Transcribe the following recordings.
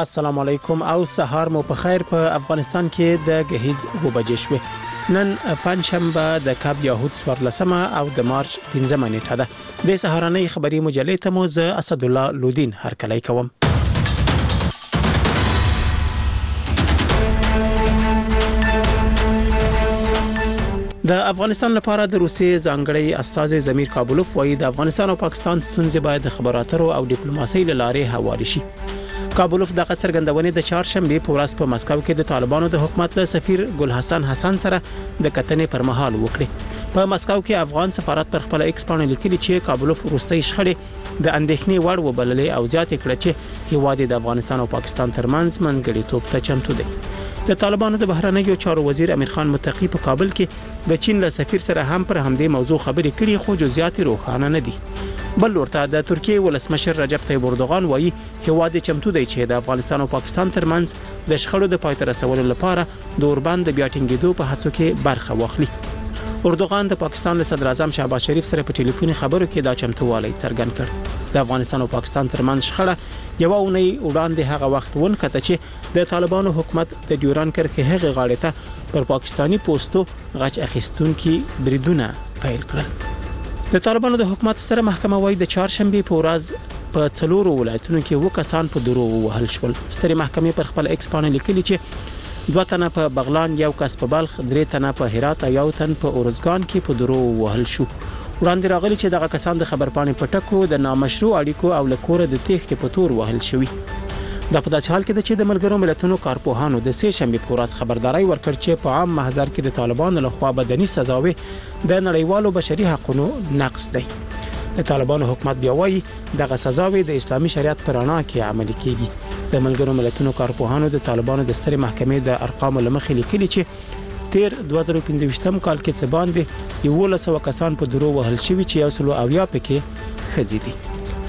السلام علیکم او سهار مو په خیر. په افغانستان کې د غهیز 2 بجې شوه. نن پنځشنبه د کاب یهود 14 او د مارچ 15 نیټه ده. د سهارنۍ خبري مجلې ته مو زه اسد الله لودین هرکلی کوم. د افغانستان لپاره د روسیې ځانګړی استازي زمیر کابلوف وایي د افغانستان او پاکستان ستونزې باید د خبراتو او ډیپلوماسۍ لارې حواله شي. کابلوف د څرګندونې د چهارشنبه په ورځ په مسکو کې د طالبانو د حکومت له سفیر ګل حسن حسن سره د کتنې پر مهال وکړي. په مسکو کې افغان سفارت پر خپل ایکس باندې لیکلي چې کابلوف وروستۍ شخړې د اندېښنې وړ وبللې او زیاتې کړې چې هیواد د افغانستان او پاکستان ترمنځ منځګړیتوب ته چمتو دی. د طالبانو د بهرنیو چارو وزیر امیر خان متقی په کابل کې د چین له سفیر سره هم پر همدې موضوع خبرې کړې خو جزئیات روښانه نه دي. بل ورته د ترکیه ولسمشر رجب طیب اردوغان وایي هیواد چمتو دی چې د افغانستان او پاکستان ترمنځ د شخړو د پای ته رسولو لپاره د اوربند د بیا ټینګېدو په هڅو کې برخه واخلي. اردوغان د پاکستان له صدر اعظم شهباز شریف سره په ټلیفوني خبرو کې دا چمتووالی څرګند کړ. د افغانستان او پاکستان ترمنځ شخړه یو اونۍ وړاندې هغه وخت ونکته چې د طالبانو حکومت د ډیوران کرښې هغه غاړې ته پر پاکستانی پوسټو غچ اخیستونکي بریدونه پیل کړل. د طالبانو د حکومت سره محکمه وايي د چهارشنبه په ورځ په 4 ولایتونو کې 2 کسان په درو وهل شول. سترې محکمې پر خپل ایکس باندې لیکلي چې 2 تنه په بغلان، 1 کس په بلخ، 3 تنه په هرات او 1 تن په اورزګان کې په درو وهل شو. وړاندې راغلي چې دغه کسان د خبرپاڼې په ټکو د نامشروع اړیکو او لکوره د تېښتې په تور وهل شوی. دا په داسې حال کې د چې د ملګرو ملتونو کارپوهانو د سه شنبه په ورځ خبرداري ورکړ چې په عام محضر کې د طالبانو لخوا بدني سزاوي د نړیوالو بشري حقوقو نقض دی. د طالبانو حکومت بیا وایي دغه سزاوي د اسلامي شریعت پر رڼا کې عملي کیږي. د ملګرو ملتونو کارپوهانو د طالبانو د سترې محکمې د ارقامو لمخې لیکلي چې تیر 2015 کال کې څه باندې 1100 کسان په درو وهل شوی چې 170 پکې خزي دي.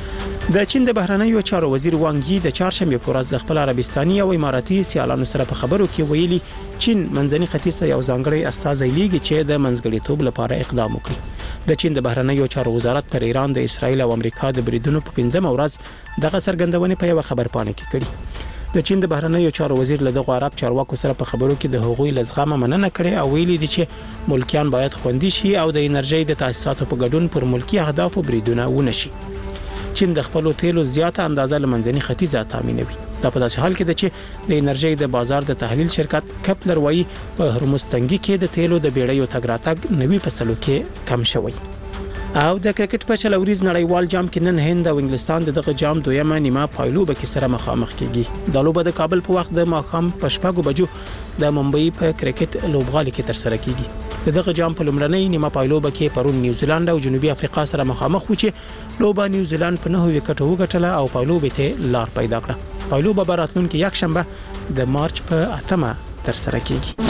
د چین د بهرنیو چارو وزیر وانګ یی د چهارشنبه په ورځ د خپل عربستاني او اماراتي سیالانو سره په خبرو کې ویلي چین منځني ختیځ ته یو ځانګړی استازی لیږي چې د منځګړیتوب لپاره اقدام وکړي. د چین د بهرنیو چارو وزارت پر ایران د اسرایل او امریکا د بریدونو په 15 ورځ دغه څرګندونې په یو خبرپاڼه کې کړې. د چین د بهرنیو چارو وزیر له دغه عرب چارواکو سره په خبرو کې د حقوقي لزغمه مننه کړې او ویلي دي چې ملکیان باید خوندي شي او د انرژي د تاسیساتو په ګډون پر ملکی اهدافو بریدونه ونشي. چین د خپل تیلو زیاته اندازه لمنځني ختیځه تامینوي. دا په داسې حال کې ده چې د انرژي د بازار د تحلیل شرکت کپلر وایي په هرمز تنګي کې د تیلو د بیړیو تګ راتګ 90% کې کم شوی. او د کرکټ په چلوریز نړیوال جام کې نن هند او انګلستان دغه جام دویمه نیمه پایلوبه کې سره مخامخ کیږي. د لوبه د کابل په وخت د ماښام په 6 بجو د ممبئی په کرکټ لوبغالي کې تر سره کیږي. دغه جام په لومړنۍ نیمه پایلوبه کې پرون نیوزیلند او جنوبي افریقا سره مخامخ و چې لوبه نیوزیلند په 9 وکټو وګټله او پایلوبه ته لار پیدا کړه. پایلوبه براتلونکو یک شنبه د مارچ په 8 تر سره کیږي.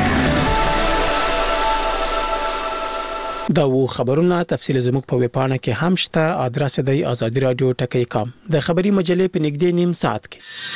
دا و خبرونه تفصیل زموږ په ویب پاڼه کې هم شته. ادرس دی ازادي رادیو ټکی کام. د خبري مجلې په نږدې نیم ساعت کې.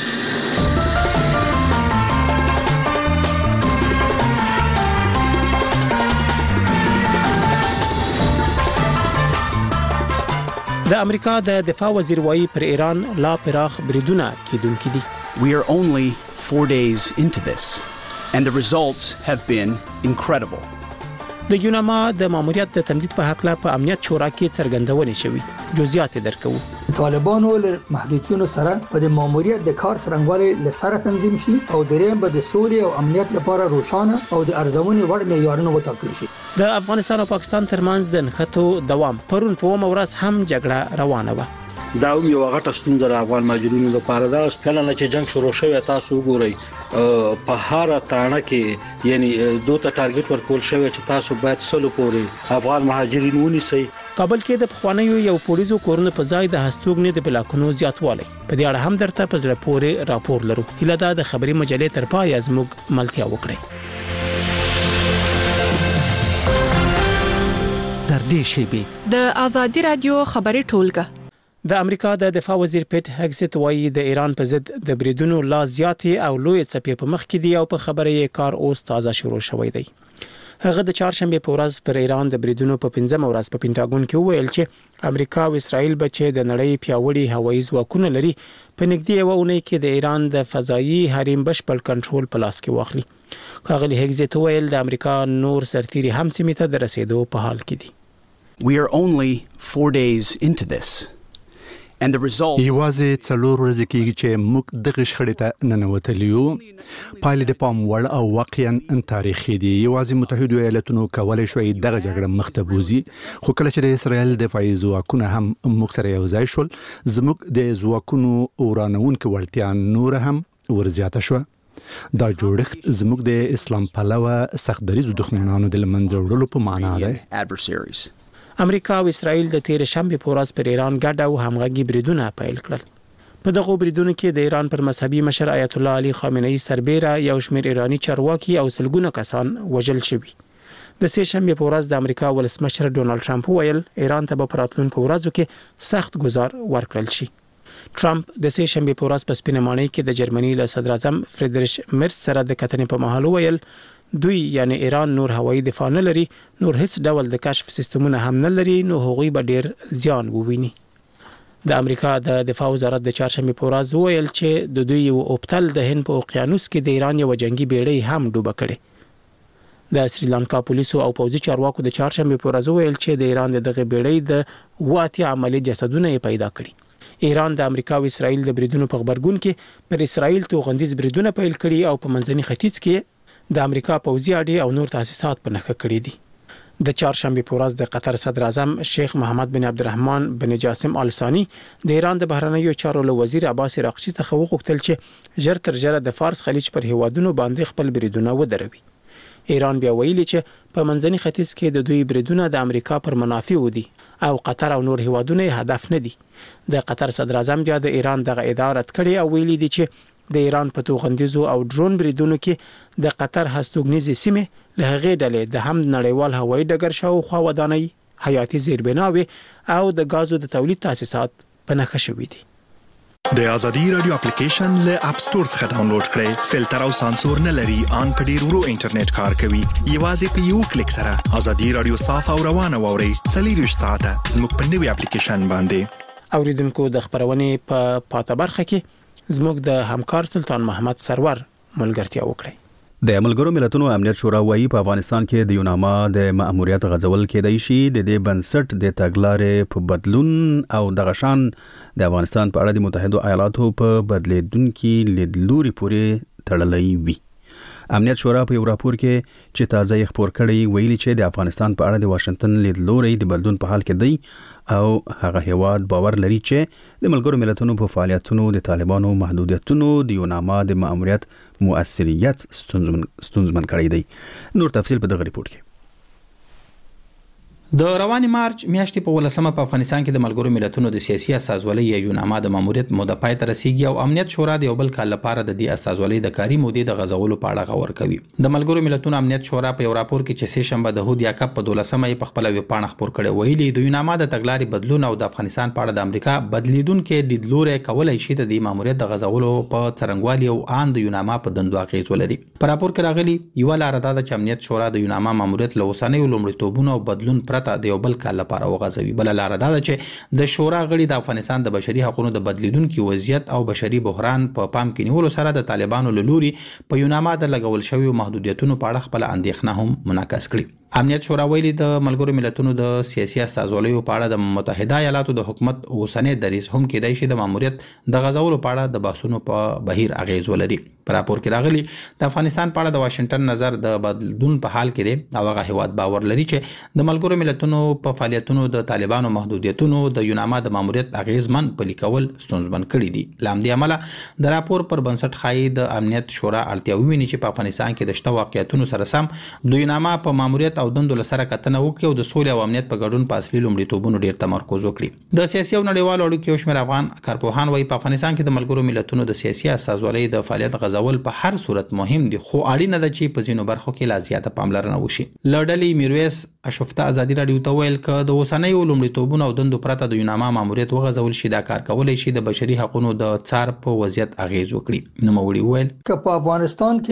د امریکا د دفاع وزیر وایي پر ایران لا پراخ بریدونه کیدونکي دي. We are only 4 days into this and the results have been incredible. د یوناما د ماموریت د تمدید په حق لا په امنیت شورا کې څرګندونې شوې. جزئیات درکو. طالبانو له محدودیتونو سره په د ماموریت د کار څرنګوالي لسره تنظیم شي او درېم به د سولې او امنیت لپاره روښانه او د ارزونې وړ معیارونه وټاکل شي. د افغانستان او پاکستان ترمنځ د نښتو دوام پرون په ورځ هم جګړه روانه و. دا یو غټه ستونزه د افغان ماجرینو لپاره ده. کله نه چې جنگ شروع شوی تاسو وګورئ په هر تانه کې یعنی دوه ټارګټ ورکول شوی چې تاسو باید سلو پورې افغان مهاجرین ونیسئ. کابل کې د پخوانیو یو پولیسو کورونو په ځای د هستوګنې د بلاکونو زیاتوالی په دې اړه هم درته په زړه پورې راپور لرو. هله دا د خبري مجلې تر پای زموږ ملتیا وکړي. در دې شیبه د ازادي رادیو خبري ټولګه. د امریکا د دفاع وزیر پیټ هګسټ وایي د ایران په ضد د بریدونو لا زیاتې او لوی څپې په مخ کې دي او په خبره یې کار اوس تازه شروع شوی دی. هغه د چهارشنبه په ورځ پر ایران د بریدونو په 15 ورځ په پینټاګون کې وویل چې امریکا او اسرائیل به چې د نړۍ پیاوړي هوایي ځواکونه لري په نږدې یو اونۍ کې د ایران د فضایي حریم بشپړ کنټرول په لاس کې واخلي. ښاغلي هیګز ته ویل د امریکا نور سرتیري هم سیمې ته د رسیدو په حال کې دي. We are only 4 days into this. And the result یوازې 4 ورځې کېږي چې موږ دغه شخړې ته ننوتلي یو. پایلې د پام وړ او واقعاً تاریخي دي. یوازې متحده ایالاتونو کولای شوی دغه جګړه مخ ته بوزي، خو کله چې د اسرائیل دفاعي ځواکونه هم موږ سره یو ځای شول، زموږ د ځواکونو ورانونکو وړتیا نور هم ورزیاته شوه. دا جوړښت زموږ د اسلام پلوه سختدریزو دښمنانو د لمنځه وړلو په معنا دی. امریکا او اسرائیل د تیر شنبه په ورځ پر ایران ګډ او همغږي بریدونه پیل کړل. په دغه بریدونو کې د ایران پر مذهبي مشر آیت الله علي خامنه‌ای سربېره یو شمېر ایرانی چارواکي او سلګونه کسان وژل شوي. د سه شنبه په ورځ د امریکا ولسمشر ډونالد ټرمپ ویل ایران ته په راتلونکو ورځو کې سخت گزار ورکړل شي. ټرمپ د سه شنبه په ورځ په سپینمانۍ کې د جرمني له صدر اعظم فریدریش مرز سره د کتنې په مهال ویل دوی یعنی ایران نور هوایي دفاع نه لري، نور هیڅ ډول د کشف سیستمونه هم نه لري، نو هغوی به ډیر زیان وویني. د امریکا د دفاع وزارت د چهارشنبه په ورځ ویل چې د دوی یو اوپتل د هند په اوقیانوس کې د ایران یو جنگي بیړۍ هم ډوبه کړې. د سریلانکا پولیسو او پوځي چارواکو د چهارشنبه په ورځ ویل چې د ایران دغه بیړۍ د واټي عملی جسدونه پیدا کړي. ایران د امریکا او اسرائیل د بریدونو په خبرګون کې پر اسرائیل توغندیز بریدونه پیل کړي او په منځني ختیځ کې د امریکا پوځي اډې او نور تاسیسات په نښه کړي دي. د چهارشنبه په ورځ د قطر صدر اعظم شیخ محمد بن عبدالرحمن بن جاسم آل ثانی د ایران د بهرنیو چارو له وزیر عباس عراقچي څخه وغوښتل چې ژر تر ژره د فارس خلیج پر هیوادونو باندې خپل بریدونه ودروي. ایران بیا ویلي چې په منځني ختیځ کې د دوی بریدونه د امریکا پر منافع دي او قطر او نور هیوادونه هدف نه دي. د قطر صدر اعظم بیا د ایران دغه ادعا رد کړې او ویلي دي چې د ایران په توغندیزو او ډرون بریدونو کې د قطر هستوګنیزې سیمې له هغې ډلې د هم نړیوال هوایي ډګر شاوخوا ودانۍ، حیاتي زیربناوې او د غازو د تولید تاسیسات په نښه شوي دي. د ازادي رادیو اپلیکیشن له اپ سټور څخه ډاونلوډ کړئ. فلټر او سانسور نه لري، ان په ډیر ورو انټرنیټ کار کوي. یوازې په یو کلیک سره ازادي رادیو صاف او روانه واورئ. 24 ساعته زموږ په نوي اپلیکیشن باندې. اوریدونکو د خبرونې په پاته برخه کې زموږ د همکار سلطان محمد سرور ملګرتیا وکړي. د ملګرو ملتونو امنیت شورا وايي په افغانستان کې د یوناما د مأموریت غځول کېدای شي د دې بنسټ د تګلارې په بدلون او د غشان د افغانستان په اړه د متحده ایالاتو په بدلیدونکو لیدلوري پورې تړلې وي. امنیت شورا په یو راپور کې چې تازه خبر کړی ویلي چې د افغانستان په اړه د واشنگټن لیدلوري د بدلون په حال کې دی او هغه هیواد باور لري چې د ملګرو ملتونو په فعالیتونو د طالبانو محدودیتونو د یوناما د مأموریت مؤثریت ستونزمن کړی دی. نور تفصیل په دغه ریپورت کې. د رواني مارچ میاشتې په 18 په افغانستان کې د ملګرو ملتونو د سیاسي استازولۍ یا یوناما د ماموریت موده پای ته رسیدي او امنیت شورا د یو بل کال لپاره د دې استازولۍ د کاري مودې د غځولو په اړه غور کوي. د ملګرو ملتونو امنیت شورا په یو راپور کې چې سه شنبه د هودیا کپ په 12مه په خپل ویب پاڼه خبر کړي ویلي د یوناما د تګلارې بدلون او د افغانستان په اړه د امریکا بدلیدونکو لیدلوري کولای شي د ماموریت د غځولو په څرنګوالي او ان د یوناما په دندو اغیز ولري. په راپور کې راغلي یو لار ده چې امنیت شورا د یوناما ماموریت له اوسنۍ لومړیتوبونو او بدلون پرته د یو بل کال لپاره وغځوي. بل لار ده چې د شورا غړي د افغانستان د بشري حقوقو د بدلیدونکو وضعیت او بشري بحران په پام کې نیولو سره د طالبانو له لوري په یوناما د لګول شوی محدودیتونو په اړه خپل اندېښنه هم منعکس کړي. امنیت شورا ویلي د ملګرو ملتونو د سیاسي استازولیو په اړه د متحده ایالاتو د حکومت اوسنۍ دریځ هم کېدای شي د ماموریت د غځولو په اړه د بحثونو په بهیر اغیز ولري. په راپور کې راغلي د افغانستان په اړه د واشنگټن نظر د بدلون په حال کې دی او هغه هیواد باور لري چې د ملګرو ملتونو په فعالیتونو د طالبانو محدودیتونو د یوناما د ماموریت اغیزمن پلي کول ستونزمن کړي دي. لامدې عمله د راپور پر بنسټ خای د امنیت شورا اړتیا ویني چې په افغانستان کې د شته واقعیتونو سره سم د یوناما په ماموریت او دندو لسره کتنه وکړي او د سولې او امنیت په ګډون په اصلي لومړیتوبونو ډیر تمرکز وکړي. د سیاسي او نړیوالو اړیکو یو شمېر افغان کارپوهان وايي په افغانستان کې د ملګرو ملتونو د سیاسي استازولۍ د فعالیت غځول په هر صورت مهم دي خو اړینه ده چې په ځینو برخو کې لا زیاته پاملرنه وشي. لړډلې میرویس اشوفته ازادي رادیو ته ویل ک د اوسنۍ لومړیتوبونو او دندو پرته د یوناما ماموریت وغځول شي دا کار کولای شي د بشري حقوقو د څار په وضعیت اغیز وکړي. نو موړي ویل ک په افغانستان کې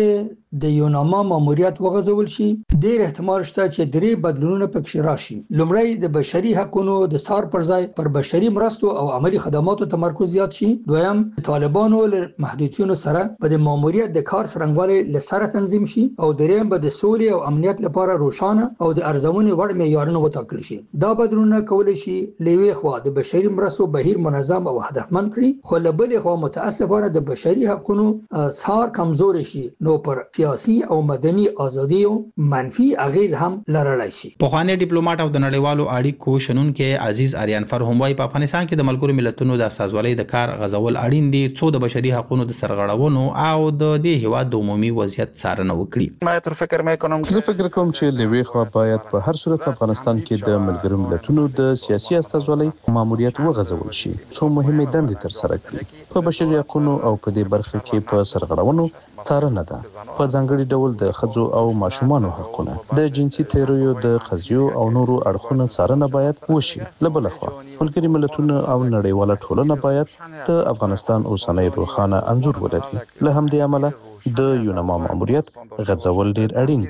د یوناما ماموریت وغځول شي، ډیر احتمال شته چې درې بدلونونه پکې راشي. لومړی د بشري حقوقو د سار پر ځای پر بشري مرستو او عملی خدماتو تمرکز زیات شي. دویم طالبانو له محدودیتونو سره په د ماموریت د کار څرنګوالي له سره تنظیم شي او دریم به د سولې او امنیت لپاره روښانه او د ارزونې وړ معیارونه وټاکل شي. دا بدلونونه کولای شي لوی خوا د بشري مرستو بهیر منظم او هدفمند کړي، خو له بلې خوا متاسفانه د بشري حقوقو سار کمزوري شي، نو پر سیاسي او مدني ازادیو منفي اغیز هم لرلای شي. پخوانی ډیپلوماټ او د نړیوالو اړیکو شنونکو عزیز آریانفر هم وايي په افغانستان کې د ملګرو ملتونو د اساسوالۍ د کار غزول اړین دي څو د بشري حقوقو د سرغړونو او د دې هیواد د عمومي وضعیت څارنه وکړي. زه فکر کوم چې لوی خوا باید په هر صورت افغانستان کې د ملګرو ملتونو د سیاسي استازولۍ ماموریت وغځول شي څو مهمه دندې تر سره کړي. په بشري حقوقو او په دې برخه کې په سرغړونو څارنه ده، په ځانګړي ډول د ښځو او ماشومانو حقونه، د جنسي تیرویو د قضیو او نورو اړخونو څارنه باید وشي. لبل خوا ملګري ملتونه او نړیواله ټولنه باید د افغانستان اوسنۍ روښانه انځور ولري. له همدې امله د یوناما ماموریت غځول ډیر اړین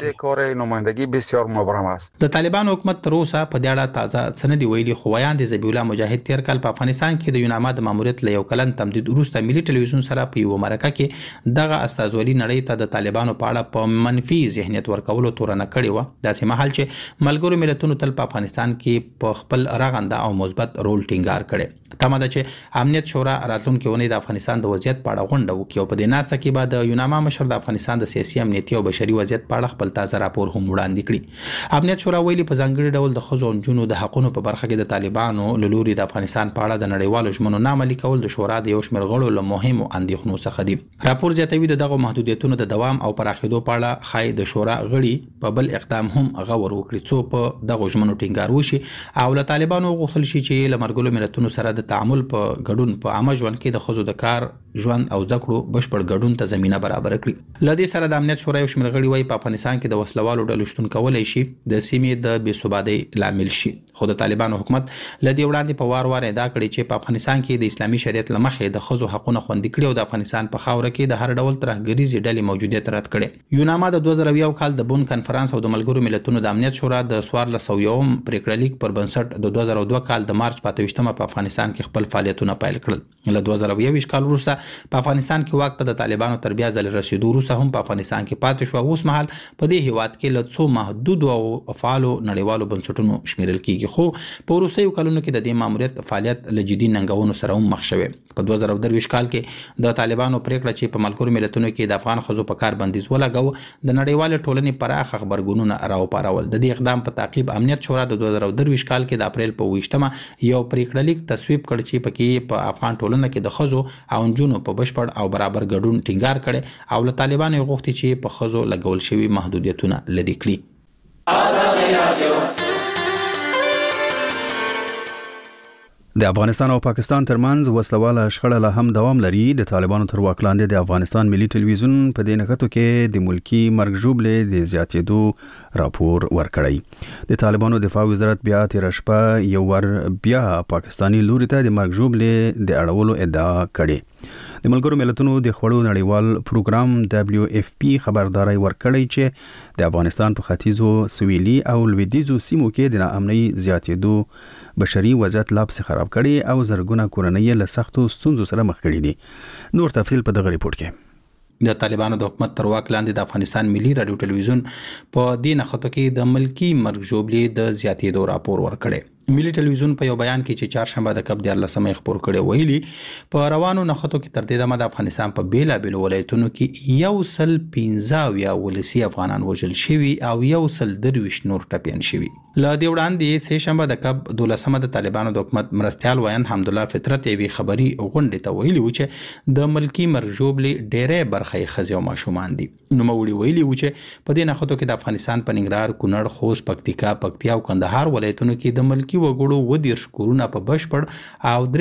دي. د طالبان حکومت تر اوسه په دې اړه تازه سند ویلي، خو ویاند ذبیح الله مجاهد تیر کال په افغانستان کې د یوناما د ماموریت له یو کلن تمدید وروسته ملي ټلویزیون سره په یو مرکه کې دغه استازولي نړۍ ته د طالبانو په اړه په منفي ذهنیت ورکولو تورنه کړې و. داسې مهال چې ملګرو ملتونو تل په افغانستان کې په خپل رغنده او مثبت رول ټینګار کړي. تمه ده چې امنیت شورا راتلونکي اونۍ د افغانستان د وضعیت په اړه غونډه وکړي او په دې ناسه کې به د یوناما مشر د افغانستان د سیاسي امنیتي او بشري وضعیت په اړه خپل تازه راپور هم وړاندې کړي. امنیت شورا ویلي په ځانګړي ډول د ښځو او نجونو د حقوقو په برخه کې د طالبانو له لوري د افغانستان په اړه د نړیوالو ژمنو نه عملي کول د شورا د یو شمېر غړو له مهمو اندېښنو څخه دي. راپور زیاتوي د دغو محدودیتونو د دوام او پراخېدو په اړه ښایي د شورا غړي په بل اقدام هم غور وکړي څو په دغو ژمنو ټینګار وشي او له طالبانو وغوښتل شي چې له ملګرو ملتونو سره د تعامل په ګډون په عامه ژوند کې د ښځو د کار ژوند او زده کړو بشپړ ګډون ته زمينه برابر کړي. له دې سره د امنیت شورا یو شمېر غړي وايي په افغانستان کې د وسلوالو ډلو شتون کولای شي د سیمې د بې ثباتۍ لامل شي. خو د طالبانو حکومت له دې وړاندې په وار ادعا کړې چې په افغانستان کې د اسلامي شریعت له مخې د ښځو حقوقونه خوندي کړي او د افغانستان په خاوره کې د هر ډول ترهګریزې ډلې موجودیت رد کړي. یوناما د 2001 کال د بون کنفرانس او د ملګرو ملتونو د امنیت شورا د 1401 پریکړه لیک پر بنسټ د 2002 کال د مارچ 25 په افغانستان کې خپل فعالیتونه پیل کړل. له 2021 کال وروسته په افغانستان کې واک ته د طالبانو تر بیا ځل رسیدو وروسته هم په افغانستان کې پاتې شو. اوس مهال په دې هیواد کې له څو محدود او فعالو نړیوالو بنسټونو شمیرل کیږي، خو په وروستیو کلونو کې د دې ماموریت فعالیت له جدي ننګونو سره هم مخ شوی. په 2023 کال کې د طالبانو پریکړه چې په ملګرو ملتونو کې د افغان ښځو په کار بندیز ولګاوه د نړیوال ټولنې پراخ خبرګونونه راوپارول. د دې اقدام په تعقیب امنیت شورا د 2023 کال کې د اپریل په 28مه یو پریکړه لیک تصویب کړ چې پکې په افغان ټولنه کې د ښځو او نجونو په بشپړ او برابر ګډون ټینګار کړي او له طالبانو غوښتي چې په ښځو لګول شوی محدودیتونه لرې کړي. د افغانستان او پاکستان ترمنځ وسلواله شخړه لا هم دوام لري. د طالبانو تر واک لاندې د افغانستان ملي ټلویزیون په دې نښتو کې د ملکی مرګ ژوبلې د زیاتېدو راپور ورکړی. د طالبانو دفاع وزارت بیا تیر شپه یو ور بیا پاکستانی لوري ته د مرګ ژوبلې د اړولو ادعا کړې. د ملګرو ملتونو د خوړو نړیوال پروګرام WFP خبرداري ورکړی چې د افغانستان په ختیځو سویلي او لویدیځو سیمو کې د ناامنۍ زیاتېدو بشري وضعیت لا پسې خراب کړي او زرګونه کورنۍ له سختو ستونزو سره مخ کړي دي. نور تفصیل په دغه ریپورت کې. د طالبانو د حکومت تر واک لاندې د افغانستان ملي رادیو ټلویزیون په دې نښتو کې د ملکی مرګ ژوبلې د زیاتېدو راپور ورکړی. ملي ټلویزیون په یو بیان کې چې چهارشنبه د کب 14 خبر کړي ویلي په روانو نښتو کې تر دې دمه د افغانستان په بیلابېلو ولایتونو کې 115 ولسی افغانان وژل شوي او 123 نور ټپیان شوي. له دې وړاندې سه شنبه د کب 12 د طالبانو د حکومت مرستيال ویان حمدالله فطرت یوي خبري غونډه ته ویلي و چې د ملکی مرګ ژوبلې ډېرې برخې خزي او ماشومان دي. نو موړي ویلي و چې په دې نښتو کې د افغانستان په ننګرهار، کونړ، خوست، پکتیکا او کندهار ولایتونو کې د ملکی ملکی وګړو ودیرش کورونه په بشپړ او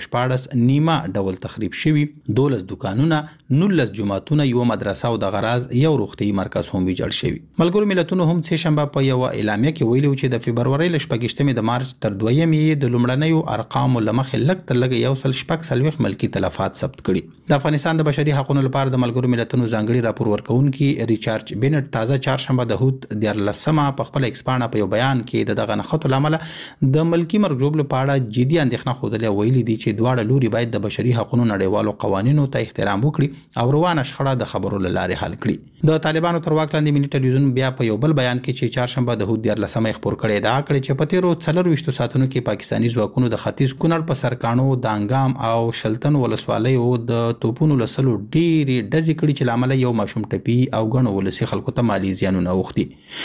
314 نیمه ډول تخریب شوي، 12 دکانونه، 19 جماعتونه، یو مدرسه او د غراز یو روغتي مرکز هم ویجاړ شوی. ملګرو ملتونو هم سه شنبه په یو اعلامیه کې ویلي چې د فبرवरी ل 28 د مارچ تر 2 د لومړنیو ارقامو لمخې لږ تر لږه یو سل شپږ سلويخ ملکی تلفات ثبت کړي. د افغانستان د بشري حقوقو لپاره د ملګرو ملتونو ځانګړي راپور ورکونکي ریچارډ بینټ تازه چهارشنبه د هوت 14 په خپل ایکسپانه په یو بیان کې دغه نخښتو لامل د ملکی مرګ جوړ لپاره جدي اندېښنه خوده ویلي دي چې دواړه لوري باید د بشري حقوقو نړیوالو قوانینو ته احترام وکړي او روانه شخړه د خبرو لاره حل کړي. د طالبانو تر واک لاندې ملي ټلویزیون بیا په یو بل بیان کې چې چهارشنبه د هوت 14 خبر کړي دا کړي چې په تیرو 24 ساعتونو کې پاکستاني ځواکونو د ختیځ کونړ په سرکانو د انګام او شلتن ولسوالیو د توپونو لسلو ډېری ډزې کړي چې لامل یو ماشوم ټپي او غنو ولسی خلکو ته مالی زیانونه اوختي.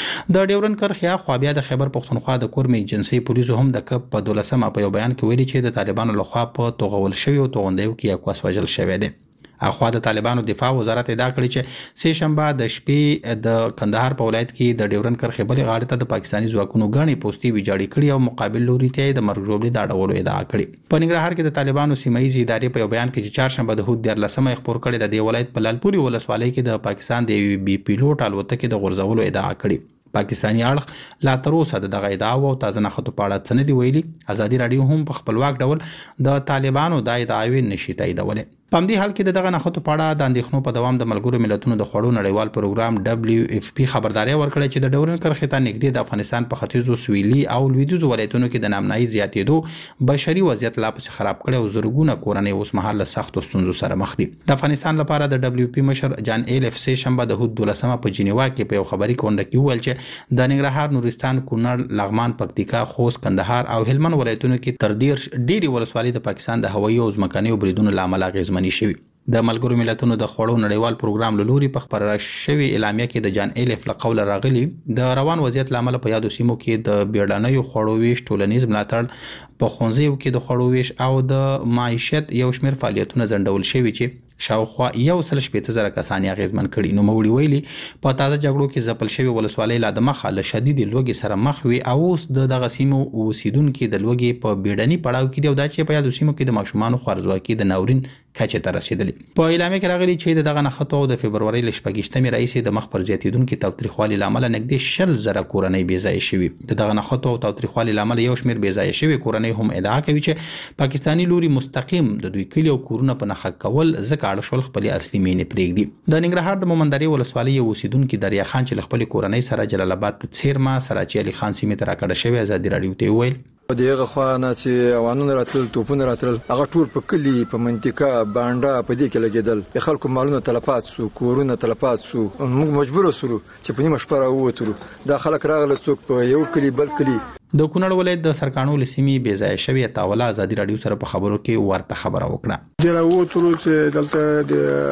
د ډیورن کرخیا خو بیا د خیبر پختونخوا د کورمي ایجنسی پولیسو هم د کپ په 12 په یو بیان کې ویلي چې د طالبانو لخوا په توغول شوی او توغندیو کې یو کس وژل شوی دی. اخوا د طالبانو دفاع وزارت ادعا کړې چې سه شنبه د شپې د کندهار په ولایت کې د ډیورن کرخې بلې غاړې ته د پاکستاني ځواکونو غاڼې پوسټي ویجاړې کړې او مقابل لوري ته د مرګ ژوبلې د اړولو ادعا کړې. په ننګرهار کې د طالبانو سیمایي ادارې په یو بیان کې چې چهارشنبه د هوت 14 خبر کړي د دې ولایت په لالپوري ولسوالۍ کې د پاکستان د بي پیلوټ الوتکې د غورځولو ادعا کړې. پاکستاني اړخ لا تر اوسه دغه ادعا او تازه نخښتو په اړه څه نه دی ویلي. ازادي رادیو هم په خپلواک ډول د طالبانو د ادعاوې نشي تاییدولې. په همدې حال کې دغه نخښتو په اړه د اندېښنو په دوام د ملګرو ملتونو د خوړو نړیوال پروګرام WFP خبرداري ورکړه چې د ډیورن کرښې ته نږدې د افغانستان په ختیځو سویلي او لویدیځو ولایتونو کې د نامنایي زیاتېدو بشري وضعیت لا پسې خراب کړي او زرګونه کورنۍ اوس مهال له سختو ستونزو سره مخ دي. د افغانستان لپاره د WFP مشر جان ایلف سه شنبه د هوت 12 په جنیوا کې په یو خبري کونډه کې ویل چې د ننګرهار، نورستان، کونړ، لغمان، پکتیکا، خوست، کندهار او هلمند ولایتونو کې تر ډیری ولسوالۍ د پاکستان د هوایي او ځمکنیو بریدونو لامل اغیزمنې شوي. د ملګرو ملتونو د خوړو نړیوال پروګرام له لوري په خبره شوی اعلامیه کې د جان ایلف له قوله راغلي د روان وضعیت لامل په یادو سیمو کې د بیړنیو خوړو ویش، ټولنیز ملاتړ، په ښوونځیو کې د خوړو ویش او د معیشت یو شمېر فعالیتونه ځنډول شوي چې شاوخوا 1.8 کسان اغیزمن کړي. نو موړي ویلي په تازه جګړو کې ځپل شوی ولسوالۍ لا د مخه له شدید لوږې سره مخ وي او اوس د دغه سیمو اوسیدونکو د لوږې په بیړني پړاو کې دی او دا چې په یادو سیمو کې د ماشومان خوارځواکي د ناورین کچه ته رسیدلې. په اعلامیه کې راغلي چې دغه نخښتو د فبرवरी ل 28 رئیس د مخ پر زیاتیدونکو تاوتریخوالي لامل نږدې 10,000 کورنۍ بې ځای شوي. دغه نخښتو او تاوتریخوالي لامل یو شمېر بې ځای شوي کورنۍ هم ادعا کوي چې پاکستاني لوري مستقیم د دوی کلی او کورونه په نخښه کول ځکه اړ شول خپل اصلي مینې پرېږدي. د ننګرهار د مومندرې ولسوالۍ اوسیدونکو دریا خان چې خپل کورنۍ سره جلال آباد ته څیرمه سراچي علي خان سیمه ته راکړه شوی ازادي رادیو ته ویل دغه خوانه چې اوانونه راتل توپونه راتل هغه ټول په کلی په منطقه باندې په دې کې لګیدل خلکو مالونه تلفات سو کورونه تلفات سو موږ مجبور وسو چې په نیمه شپه راووتو دا خلک راغله څوک په یو کلی بل کلی. د کونړ ولایت د سرکانو لسیمې بې ځای شوی تاوله ازادي رادیو سره په خبرو کې ورته خبره وکړه. د راووتلو چې دلته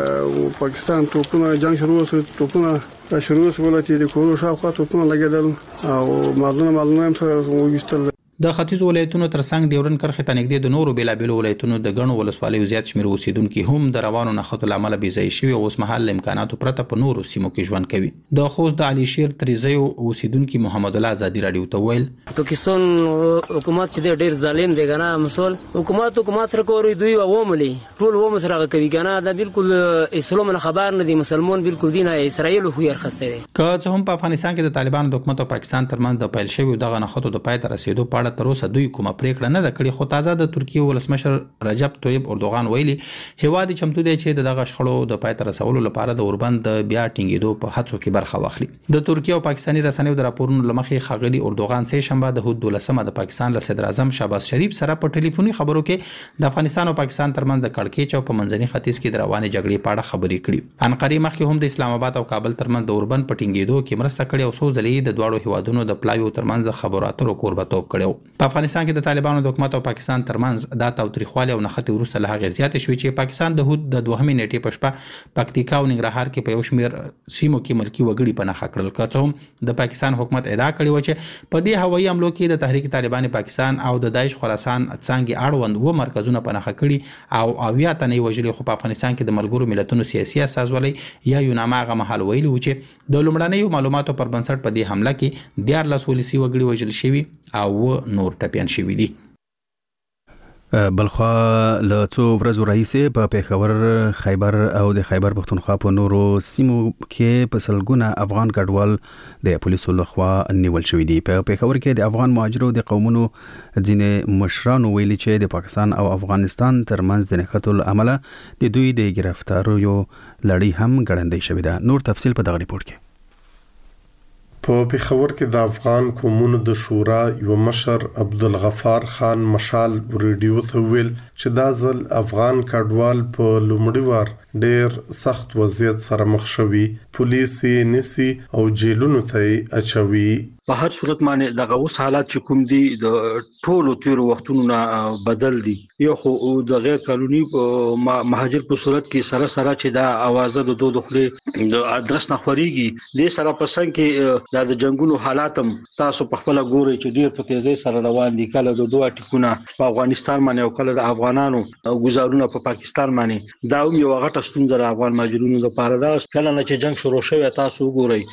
د پاکستان توپونه جنگ شروع وسو توپونه شروع وسو ولته د کورو شاوخوا توپونه لګیدل او مالونه هم سره وګستل. د ختیځو ولایتونو ترڅنګ ډیورن کرښې ته نږدې د نورو بیلابیلو ولایتونو د غنو ولسوالیو زیات شمېر اوسیدونکو هم د روانو نښتو لامل بې ځای شوي او اوس مهال امکاناتو پرته په نورو سیمو کې ژوند کوي. د خوست د علي شیر تریزیو اوسیدونکو محمد الله ازادي رادیو ته ویل پاکستان حکومت چې ډېر ظالم دی کنه مسول حکومت سره کوي دوی ووملي ټول ووم سره کوي کنه دا بالکل اسلام نه خبر نه دي مسلمان بالکل دین اسرائیل خو یې خسته دي. که څه هم په افغانستان کې د طالبانو د حکومت او پاکستان ترمنځ د پیل شوی دغه نښتو د پای ته رسیدو په تر اوسه دوی کومه پریکړه نه ده کړې خو تازه د ترکیه ولسمشر رجب طیب اردوغان ویلي هیواد چمتو دی چې دغه شخړو د پای ته رسولو لپاره د اوربند بیا ټینګېدو په هڅو کې برخه واخلي. د ترکیه او پاکستاني رسنیو د راپورونو لمخې ښاغلي اردوغان سه شنبه د هوت 12 د پاکستان له صدر اعظم شهباز شریف سره په ټلیفوني خبرو کې د افغانستان او پاکستان ترمنځ د کړکېچ او په منځني ختیځ کې د روانې جګړې په اړه خبرې کړې. انقرې مخکې هم د اسلام آباد او کابل ترمنځ د اوربند په ټینګېدو کې مرسته کړې او څو ځلې د دواړو هیوادونو د پلاویو ترمنځ د خبرو اترو کوربتوب کړو. په افغانستان کې د طالبانو د حکومت او پاکستان ترمنځ دا تاوتریخوالی او نښتې وروسته له هغې زیاتې شوې چې پاکستان د هوت د 2 نیټې په شپه پکتیکا او ننګرهار کې په یو شمېر سیمو کې ملکي وګړي په نښه کړل. که څه هم د پاکستان حکومت ادعا کړې وه چې په دې هوایي حملو کې د تحریک طالبان پاکستان او د داعش خراسان څانګې اړوند 2 مرکزونه په نښه کړي او 80 تنې وژلي. خو په افغانستان کې د ملګرو ملتونو سیاسي استازولۍ یا یوناما هغه مهال ویلي و چې د لومړنیو معلوماتو پر بنسټ په دې حمله کې 14 ولسي وګړي وژل شوي او نور ټپيان شوي دي. بلخوا له څو ورځو راهیسې په پیښور، خیبر او د خیبر پښتونخوا په نورو سیمو کې په سلګونه افغان کډوال د پولیسو لخوا نیول شوي دي. په پیښور کې د افغان مهاجرو د قومونو ځینې مشرانو ویلي چې د پاکستان او افغانستان ترمنځ د نښتو له امله د دوی د گرفتاریو لړۍ هم ګړندۍ شوې ده. نور تفصیل په دغه ریپورت کې. په پیښور کې د افغان قومونو د شورا یو مشر عبدالغفار خان مشال ریډیو ته ویل چې دا ځل افغان کډوال په لومړي وار ډېر سخت وضعیت سره مخ شوي، پولیس یې نیسي او جیلونو ته اچوي. په هر صورت باندې دغه اوس حالات چې کوم دي د ټولو تیرو وختونو نه بدل دي. یو خو د غیر قانوني مهاجر په صورت کې سره چې دا اوازه د دوه خپل د ادرس نه خوريږي، د سره په څنګه کې د جنگونو حالات هم تاسو په خپل ګوري چې ډیر په تیزی سره روان دي. کله د دوه ټکونه په افغانستان باندې او کله د افغانانو گزارونه په پاکستان باندې. دا یو غټه ستونزه د افغان مهاجرونو لپاره ده. کله چې جنگ شروع شوی تاسو ګورئ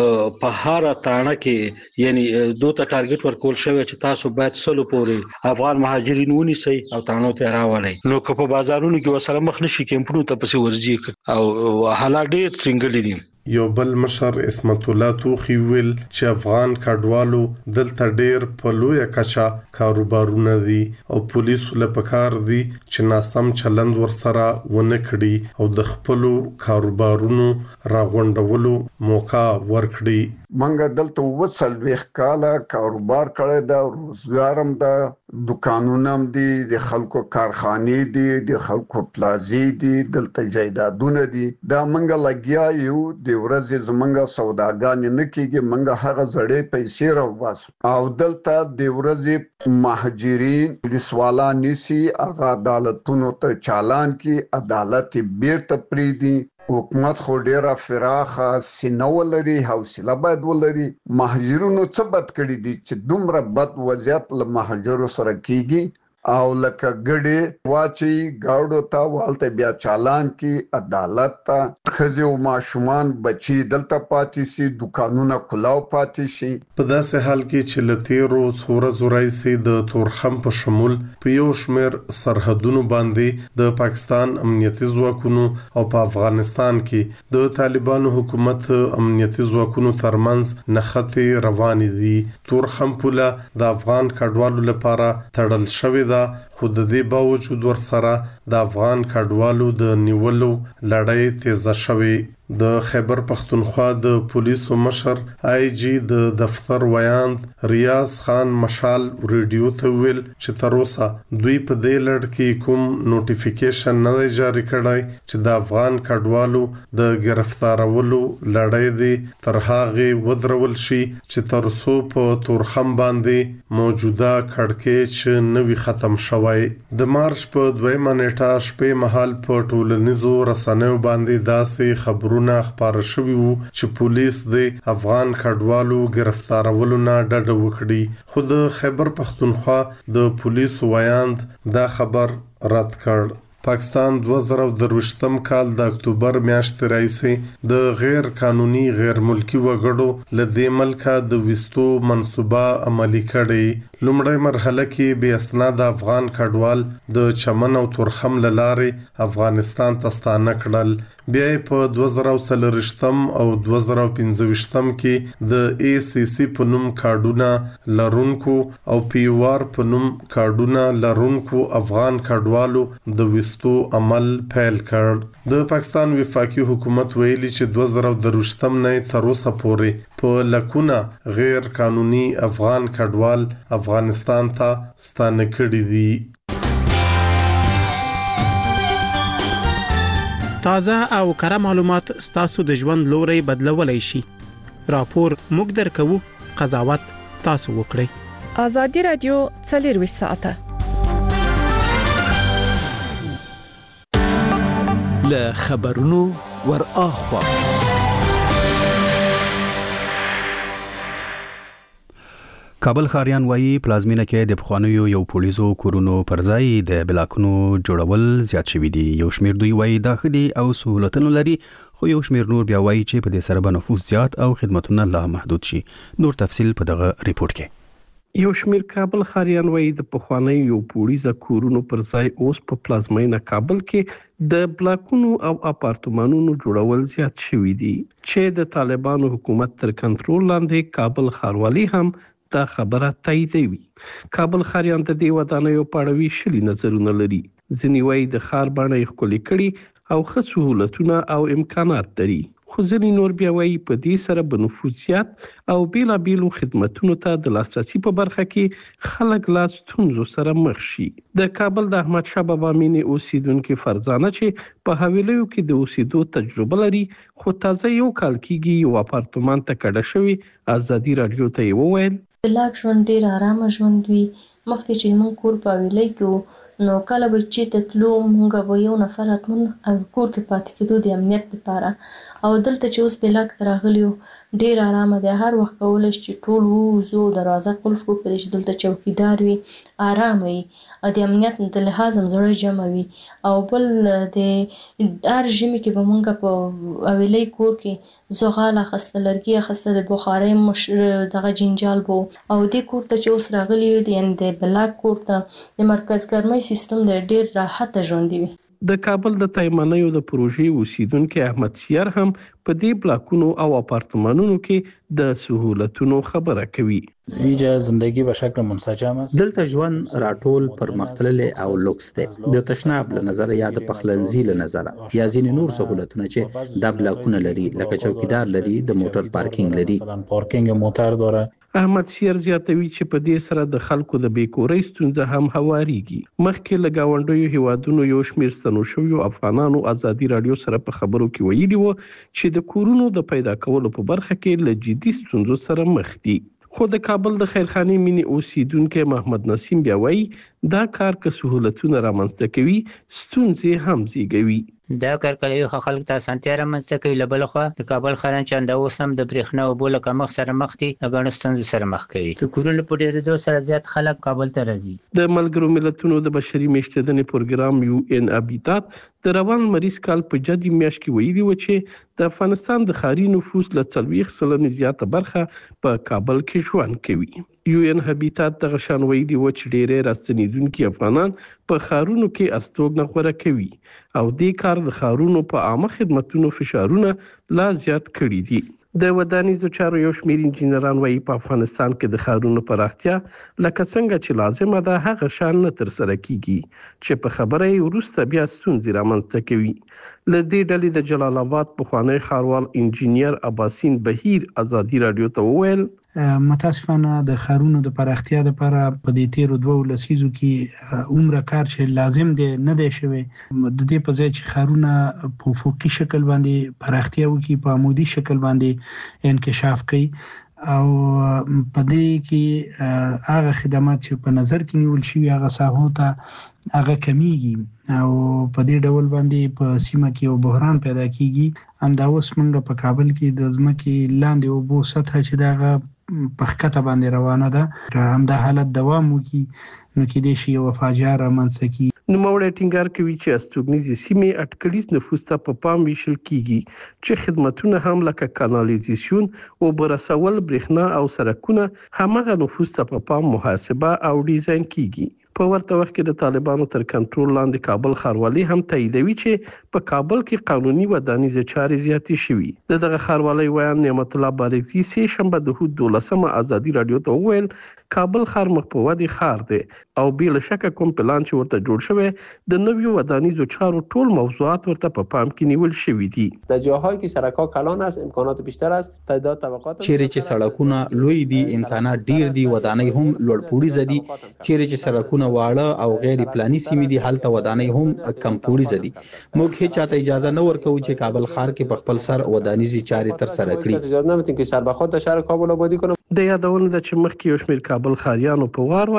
په هر تاڼه کې یعنی دوه ته ټارګټ ورکول شوی چې تاسو باید سلو پورې افغان مهاجرین ونیسئ او تاڼو ته راولئ. نو که په بازارونو کې وسره مخ نشي کیمپونو ته پسې ورځي او حالات ډېر ترنګلي دي. یو بل مشر اسمت الله توخی ویل چې افغان کډوالو دلته ډېر په لویه کچه کاروبارونه دي او پولیسو له پکار دي چې ناسم چلند ورسره ونه کړي او د خپلو کاروبارونو راغونډولو موقع ورکړي. منګه دلته وڅلويخ کاله کاروبار کړی دا، روزګارم دا، دکانونه هم دي، د خلکو کارخانې دي، د خلکو پلازې دي، دلته جایدادونه دي. دا منګه لګیا یو د ورځې زمنګه سوداګانې نه کیږي، منګه هغه زړې پیسې راوباسو او دلته د ورځې مهاجرین د سوالان نسی هغه عدالتونو ته چالان کی، عدالت بیرته پریدي. حکومت خو ډیره فراخه سینه ولري، حوصله باید ولري. مهاجرونو څه بد کړي دي چې دومره بد وضعیت له مهاجرو سره کیږي او لکه ګډي واچي گاوډو ته والته بیا چالان کی، عدالت ته خزي او ماشومان بچي دلته پاتې سي، دکانونه کلاو پاتې شي. په داسې حال کې چې لتیرو څوره زورای سي د تورخم په شمول په یو شمیر سرحدونو باندې د پاکستان امنیتي ځواکونو او په افغانستان کې د طالبانو حکومت امنیتي ځواکونو ترمنځ نښتې روانې دي. تورخم پوله د افغان کډوالو لپاره تړل شوې ده، خو د دې باوجود ورسره د افغان کډوالو د نیولو لړۍ تیزه شوې. د خیبر پښتونخوا د پولیسو مشر آی جی د دفتر ویاند ریاض خان مشال ریډیو ته ویل چې تر اوسه دوی په دې لړ کې کوم نوټیفیکیشن نه دی جاری کړی چې د افغان کډوالو د گرفتارولو لړۍ دی تر هغه ودرول شي چې تر څو په تورخم باندې موجوده کړکېچ نوي ختم شوی. د مارچ په 2 نیټه شپې مهال په ټولنیزو رسنیو باندې داسې خبرونه خبر شوی وو چې پولیس د افغان کډوالو گرفتارولو نه ډډه وکړي، خو د خیبر پښتونخوا د پولیسو ویاند دا خبر رد کړ. پاکستان 2023 کال د اکتوبر میاشتې راځي د غیر قانوني غیر ملکی وګړو له دې ملکه د وستو منصوبه عملی کړي. لومړی مرحله کې بې اسناد افغان کډوال د چمن او تورخم لارې افغانستان ته ستانه کړل. بیا په 2023 او 2025 کې د ای سی سی په نوم کارډونه لرونکو او پی او آر په نوم کارډونه لرونکو افغان کډوالو د وستو عمل پیل کړ. د پاکستان وفاقي حکومت ویلي چې 2023 نه تر اوسه پورې په لکونه غیر قانوني افغان کډوال افغانستان ته ستانه کړي دي. تازه او کره معلومات ستاسو د ژوند لوري بدلولای شي. راپور موږ درکو، قضاوت تاسو وکړئ. ازادي رادیو 24 ساعته له خبرونو ور اخوا. کابل خاریان وایي پلازمینه کې د پخوانیو یو پولیسو کورونو پر ځای د بلاکونو جوړول زیات شوي دي. یو شمیر دوی وایي دا ښه دي او سهولتونه لري، خو یو شمیر نور بیا وایي چې په دې سره به نفوذ زیات او خدمتونه لا محدود شي. نور تفصیل په دغه ریپورت کې. یو شمیر کابل خاریان وایي د پخواني یو پوړیزه کورونو پر ځای اوس په پلازمینه کابل کې د بلاکونو او اپارتمانونو جوړول زیات شوي دي چې د طالبانو حکومت تر کنټرول لاندې کابل ښاروالي هم دا خبره تاییدوي. کابل خاریان د دې ودانیو په اړه ویشلي نظرونه لري. ځینې وایي د ښار بڼه یې ښکلې کړي او ښه سهولتونه او امکانات لري. خو ځینې نور بیا وایي په دې سره به نفوذ زیات او بیلابیلو خدمتونو ته د لاسرسي په برخه کې خلک لا ستونزو سره مخ شي. د کابل د احمد شاه بابا مینې اوسیدونکي فرزانه چې په حویلیو کې د اوسېدو تجربه لري خو تازه یو کال کېږي یو اپارتمان ته کډه شوي، ازادي راډیو ته یې وویل د لاک ژوند ډېر ارامه ژوند وي. مخکې چې موږ کور په حویلی کې نو کله به چې ته تلو موږ به یو نفر راتلون او کور کې پاتې کېدو د امنیت لپاره، او دلته چې اوس بلاک ته راغلي یو ډېر ارامه دی. هر وخت کولی شي چې ټول ووځو، دروازه قلف کړو، په دې چې دلته چوکیدار وي، ارامه وي او د امنیت د لحاظ هم زړه جمع وي. او بل د هر ژمي کې به موږ په حویلی کور کې زغال اخیسته، لرګي اخیسته، د بخارۍ دغه جنجال به او دې کور ته چې اوس راغلي یو یعنې د بلاک کور ته د مرکز ګرمۍ سیستم د ډېر راحته ژوند وي. د کابل د تایمنیو د پروژې اوسیدونکي احمد سیار هم په دې بلاکونو او اپارتمانونو کې د سهولتونو خبره کوي. اینجا زندگی به شکل منسجم است. دلته ژوند راټول پرمختللی او لوکس دی. د تشناب له نظر یا د پخلنځي له نظر یا ځینې نور سهولتونه چې دا بلاکونه لري لکه چوکیدار لري، د موټر پارکینګ لري. مثلا پارکینګ موټر داره. احمد سیر زیاتوي چې په دې سره د خلکو د بیکورۍ ستونزه هم هواريږي. مخکې له ګاونډیو هیوادونو یو شمیر ستنو شویو افغانانو ازادي راډیو سره په خبرو کې ویلي وو چې د کورونو د پیدا کولو په برخه کې له جدي ستونزو سره مخ دي. خو د کابل د خیرخانې مینې اوسیدونکي محمد نسیم بیا وایي دا کار که سهولتونه رامنځته کوي ستونزې هم زیږوي. دا کار کوي خو خلک ته اسانتیا رامنځته کوي. له بل خوا د کابل خارن چنده اوس هم د برېښنا او اوبو له کمښت سره مخ دي، د ګڼو ستونزو سره مخ کوي. د کورونو په ډېرېدو سره زیات خلک کابل ته راځي. د ملګرو ملتونو د بشري میشتېدنې پروګرام UN هابیتات د روان مریض کال په جدي میاشت کې ویلي و چې د افغانستان د ښاري نفوس له 40% زیاته برخه په کابل کې ژوند کوي. UN هابیتات دغه شان ویلي و چې ډېری راستنیدونکي افغانان په ښارونو کې استوګنه غوره کوي او دې کار د ښارونو په عامه خدمتونو فشارونه لا زیات کړي دي. د ودانیزو چارو یو شمېر انجینران وایي په افغانستان کې د ښارونو پراختیا لکه څنګه چې لازمه ده هغه شان نه ترسره کیږي چې په خبره یې وروسته بیا ستونزې رامنځته کوي. له دې ډلې د جلال آباد پخوانی ښاروال انجینیر عباسین بهیر ازادي راډیو ته وویل متاسفانه د ښارونو د پراختیا لپاره په دې تیرو 2 لسیزو کې عمره کار چې لازم دی نه دی شوی. د دې په ځای چې ښارونه په افقي شکل باندې پراختیا وکړي، په عمودي شکل باندې انکشاف کوي او په دې کې هغه خدمات چې په نظر کې نیول شوي هغه ساحو ته هغه کمیږي او په دې ډول باندې په سیمه کې یو بحران پیدا کیږي. همدا اوس موږ په کابل کې د ځمکې لاندې اوبو سطحه چې دغه په ښکته باندې روانه ده، همدا حالت دوام وکړي نو کېدای شي یوه فاجعه رامنځته کړي. نوموړی ټینګار کوي چې استوګنیزې سیمې اټکلیز نفوس ته په پام ویشل کیږي چې خدمتونه هم لکه کانالیزیشن، اوبه رسول، برېښنا او سړکونه همغه نفوس ته په پام محاسبه او ډیزاین کیږي. په ورته وخت کې د طالبانو تر کنټرول لاندې کابل ښاروالي هم تاییدوي چې په کابل کې قانوني ودانیزې چارې زیاتې شوي. دغه ښاروالۍ ویان نعمت الله بارکزي سه شنبه د هود 12 ازادي راډیو ته وویل کابل ښار مخ په ودې ښار دی او بې شکه کوم پلان چې ورته جوړ شوی د نویو ودانیزو چارو ټول موضوعات ورته په پام کې نیول شوي دي. در جاهایی که سرک‌ها کلان است امکانات بیشتر است، تعداد طبقات چیرې چې سړکونه لوی دي امکانات ډیر دي، ودانۍ هم لوړپوړیزه دي. چیرې چې سړکونه واړه او غیر پلاني سیمې دي هلته ودانۍ هم کمپوړیزه دي. موږ هیڅ چاته اجازه نه ورکوو چې کابل ښار کې په خپل سر ودانیزي چارې تر سره کړي. اجازه نمیدیم که سر به خود در شهر کابل آبادی کنه. د یادونه ده چې مخکې یو شمېر کابل ښاریانو په وار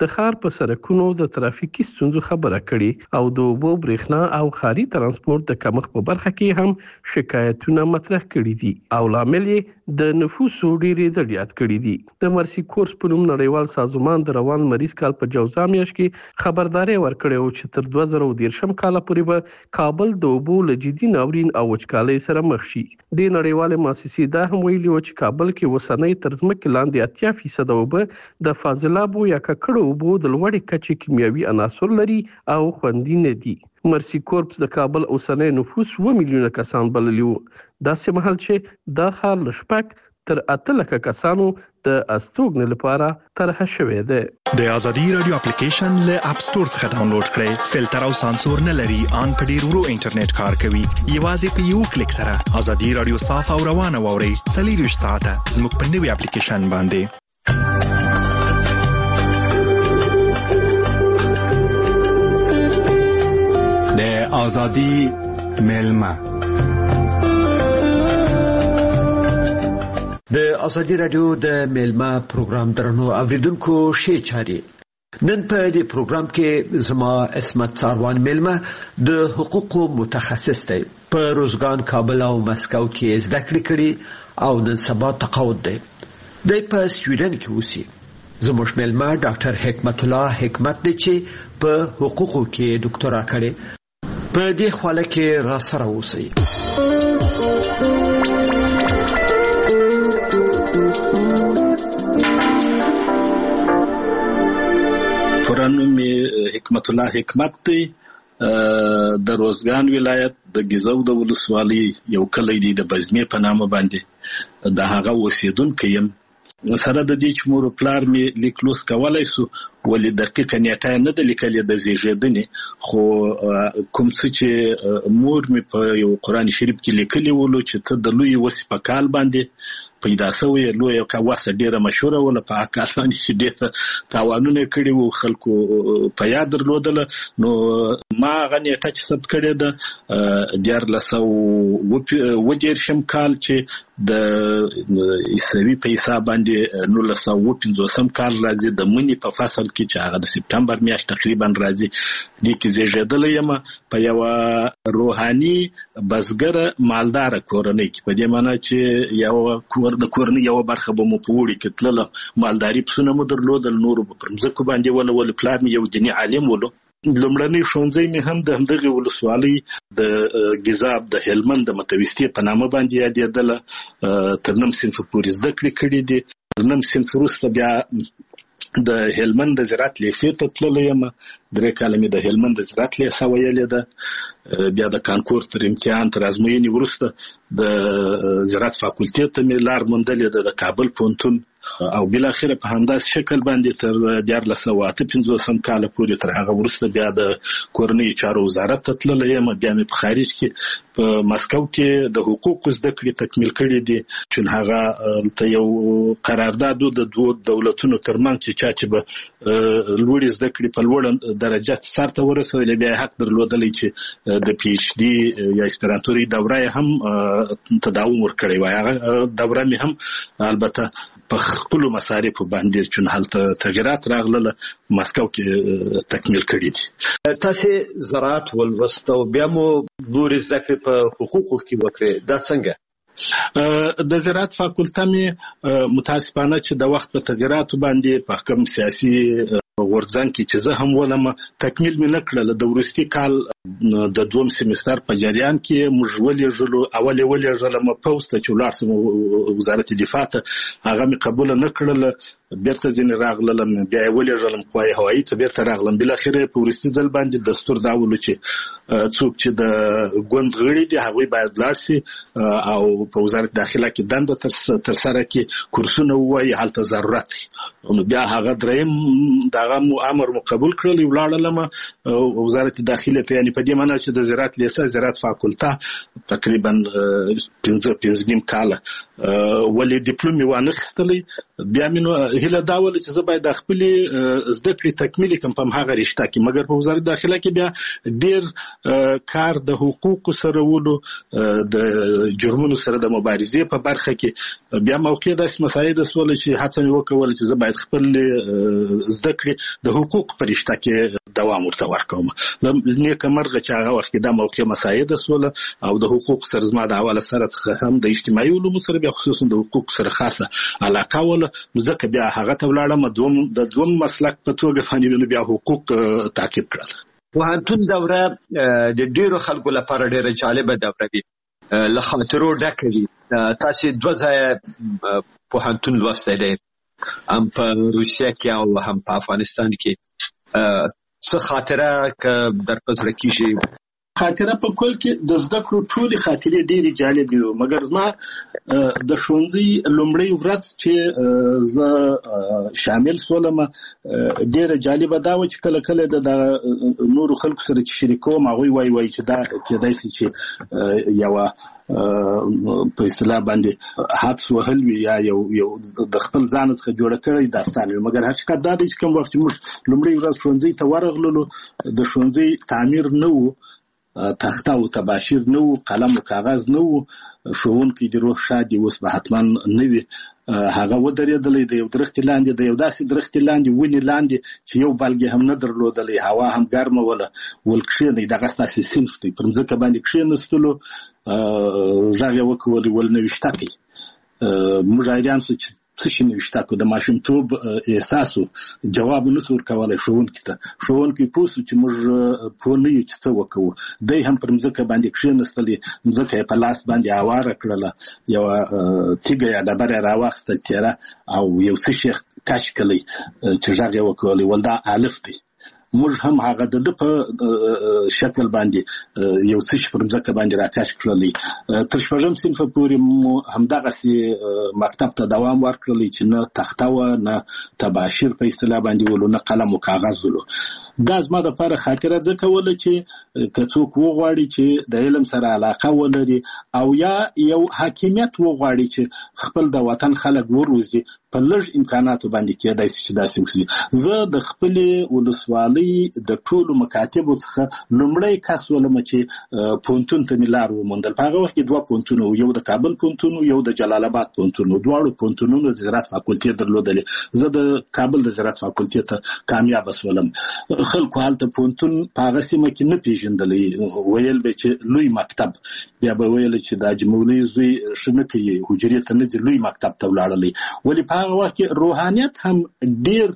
د ښار په سړکونو د ترافیکي ستونزو خبره کړې او د اوبو برېښنا او ښاري ترانسپورت د کمښت په برخه کې هم شکایتونه مطرح کړي دي او لامل یې د نفوسو ډېرې ځړ یاد کړي دي. د مرسي کورس په نوم نړیوال سازمان د روان مریض کال په جوزا میاشت کې خبرداري ورکړې او چې تر 2013 کال پورې به کابل د اوبو له جدي ناورین او وچکالۍ سره مخ شي. د نړیوال مؤسسې دا هم ویلي و چې کابل کې وسنۍ تر ځمکې لاندې 80% اوبه د فاضلابو یا ککړو اوبو د لوړې کچې کیمیاوي عناصر لري او خوندي نه دي. مرسي کورپس د کابل اوسنۍ نفوس 2 میلیونه کسان بللی وو. داسې مهال چې دا ښار له 6 تر 8 لکه کسانو د استوګنې لپاره طرح شوی دی. د ازادي رادیو اپلیکیشن له اپ سٹور څخه ډاونلوډ کړئ. فلټر او سانسور نه لري، ان په ډیر ورو انټرنیټ کار کوي. یوازې په یو کلیک سره ازادي رادیو صاف او روانه واورئ. 24 ساعته زموږ په نوي اپلیکیشن باندې. د ازادي ملما د ازادي رادیو د میلمه پروګرام درنو اوریدونکو شي چاري. نن په دې پروګرام کې زما اسمت څاروان میلمه د حقوقو متخصص دی. په روزګان، کابل او مسکو کې زده کړې کړې او نن سبا تقاعد دی. د په سویډن کې اوسي. زموږ میلمه ډاکټر حکمت الله حکمت دی چې په حقوقو کې ډاکټرا کړې. په دې حواله کې را سره اوسئ. پرانوم حکمت الله حکمت دی. د روزګان ولایت د ګیزو د ولسوالۍ یو کلی دی د بزمې په نامه باندې د هغه اوسیدونکی یم. سره د دې چې مور پلار مې لیکلوس کولای سو ولې دقیقه نیټه نه د لیکلې د زیږیدنې، خو کوم څه چې مور مې په یو قرآن شریف کې لیکلی ولو چې ته د لوی وسی په کال باندې پیدا شوی. لوی یو کاوسه ډیره مشهوره وله په کال باندې چې ډیره تاوانونه کړي وو، خلکو په یاد درلودله. نو ما هغه نیټه چې ثبت کړې ده 1913 کال چې د عیسوي په حساب باندې 1915 کال راځي د منی په فصل کې چې هغه د سپتمبر میاشت تقریبا راځي. دې کې زیږیدلی یم په یو روحاني بزګر مالدار کورنۍ کې، په دې معنی چې یو د کورنۍ یو برخه به مو په وړي کې تلله، مالداري پسونه مو درلودل، نورو به پر مځکو باندې ول پلار مې یو دیني عالم ولو. لومړنی ښوونځی مې هم د همدغې ولسوالۍ د ګیزاب د هلمند د متوسطې په نامه باندې یادېدله. تر 9 صنف پورې زده کړې کړې دي. تر 9 صنف وروسته بیا د هلمند د زراعت لیسې ته تللی یم. 3 کاله مې د هلمند د زراعت لیسه ویلې ده. بیا د کانکور تر امتحان تر ازموینې وروسته د زراعت فاکولټې ته مې لار موندلې ده د کابل پوهنتون، او بالاخره په همداسې شکل باندې تر 1958 کال پورې تر هغه وروسته بیا د کورنۍ چارو وزارت ته تللی یم. بیا مې په خارج کې په مسکو کې د حقوقو زده کړې تکمیل کړې دي، چې هغه ته یو قرارداد د دوه دولتونو ترمنځ چې چا چې به لوړې زده کړې په لوړه درجه سر ته ورسوي بیا حق درلودلی چې د پی ایچ ډي یا اسپرانتوري دوره هم تداوم ورکړی وای. هغه دوره مې هم البته په خپل مصارف باندې چې هلته تغیرات راغله مسکو کې تکمیل کړی دي. تاسو زراعت ولوستو بیا مو نور ذکر په حقوقو کې وکړه، دا څنګه؟ د زراعت فاکولټه مې متاسفانه چې د وخت په تغیراتو باندې په حکم سیاسي غورځنګ کې چې زه هم ولم تکمیل مې نه کړله. د وروستي کال د دوم سیمستر په جریان کې موږ ولېږلو، اول یې ولېږلم پوسټ ته چې ولاړ سم وزارت دفاع ته، هغه مې قبوله نه کړله. بیرته ځینې راغلم، بیا یې ولېږلم قوای هوایي ته، بیرته راغلم. بالاخره په وروستي ځل باندې دستور دا ولو چې څوک چې د ګوند غړي دي هغوی باید لاړ شي او په وزارت داخله کې دنده ترسره کړي، کورسونه ووایي، هلته ضرورت دی. نو بیا هغه دریم دغه امر مو قبول کړل، ولاړلم وزارت داخله ته. یعنې په دې معنی چې د زراعت لیسه زراعت فاکولټه تقریبا 5 کاله ولې ډیپلوم مې وانخیستلی. بیا مې نو هله دا ول چې زه باید د خپل زده کړې تکمیل کوم په هغه رشته کې، مګر په وزارت داخله کې بیا ډیر کار د حقوقو سره ولو د جرمونو سره د مبارزې په برخه کې بیا موقع داسې مسایل سول چې هڅه مې وکول چې زه باید خپل زده کړې د حقوق په رشته کې دوام ورته ورکوم. نیک مرغه چې هغه وخت دا موقع مسایل سول او د حقوق سره زما د حواله سره هم د اجتماعي علومو سره بیا خصوصا د حقوق سره خاصه علاقه ول، ځکه بیا هغه ته ولاړم د دوم مسلک په توګه باندې بیا حقوق تعقیب کړل. پوهنتون دوره د ډیرو خلکو لپاره ډیره جالبه دوره وي، له خاطرو ډکه وي. تاسو دوه ځای پوهنتون لوستی دی، هم په روسیه کې او هم په افغانستان کې. څه خاطره که در په زړه کېږي؟ خاطره په کول کې د زده کړو ټولې خاطرې ډېرې جالبې وې، مګر زما د ښوونځي لومړۍ ورځ چې زه شامل سولم ډېره جالبه دا وه چې کله کله د نورو خلکو سره چې شریکوم هغوی وایي چې دا کېدای شي چې یوه په اصطلاح باندې حدس وهل وي یا یو د خپل ځان څخه جوړه کړی داستان وي، مګر حقیقت دا دی چې کوم وخت موږ لومړۍ ورځ ښوونځي ته ورغللو د ښوونځي تعمیر نه و، تخته او تباشیر نه و، قلم او کاغذ نه و، ښوونکی د روح شادي اوس به حتما نه وي. هغه ودرېدلی د یو درختې لاندې، د یو داسې درختې لاندې، ونې لاندې چې یو بلګې هم نه درلودلی، هوا هم ګرمه وله. ول کښېنئ، دغه ستاسې صنف دی. پر مځکه باندې کښېنستلو، غږ یې وکولې، ول نوشته کوي. موږ حیران شو چې څه شي نوشته کو. د ماشومتوب احساس و، جواب نسو ورکولی ښوونکي ته. ښوونکی پوه شو چې موږ پوه نه یو چې څه وکوو. دی هم پر مځکه باندې کښېنستلې، مځکه یې په لاس باندې هواره کړله، یوه تیږه یا ډبره یې راواخیستل تیره او یو څه شی کش کړی چې غږ یې وکولی، ول دا الف دی. موږ هم هغه د په شکل باندې یو څه پر مځکه باندې راکش کړلی. تر شپږم صنفه پورې مو همدغسې مکتب ته دوام ورکړلی چې نه تخته وه، نه تباشیر په اصطلاح باندې ولو، نه قلم او کاغذ ولو. دا زما دپاره خاطره ځکه وله چې که څوک وغواړي چې د علم سره علاقه ولري او یا یو حاکمیت وغواړي چې خپل د وطن خلک وروزي، په لږ امکاناتو باندې کېدای شي چې داسې وکړي. زه د خپلې ولسوالۍ د ټولو مکاتبو څخه لومړی کس ولم چې پوهنتون ته مې لار وموندل. په هغه وخت کې دوه پوهنتونه وو، یو د کابل پوهنتون و، یو د جلال آباد پوهنتون و. دواړو پوهنتونونو د زراعت فاکولټې درلودلې. زه د کابل د زراعت فاکولټې ته کامیابه سولم. خلکو هلته پوهنتون په هغه سیمه کې نه پېژندلی، ویل به چې لوی مکتب، بیا به ویل چې د حاجي مولوي زوی ښه نه کوي، حجرې ته نه ځي، لوی مکتب ته ولاړلی. ولې په هغه وخت کې روحانیت هم ډېر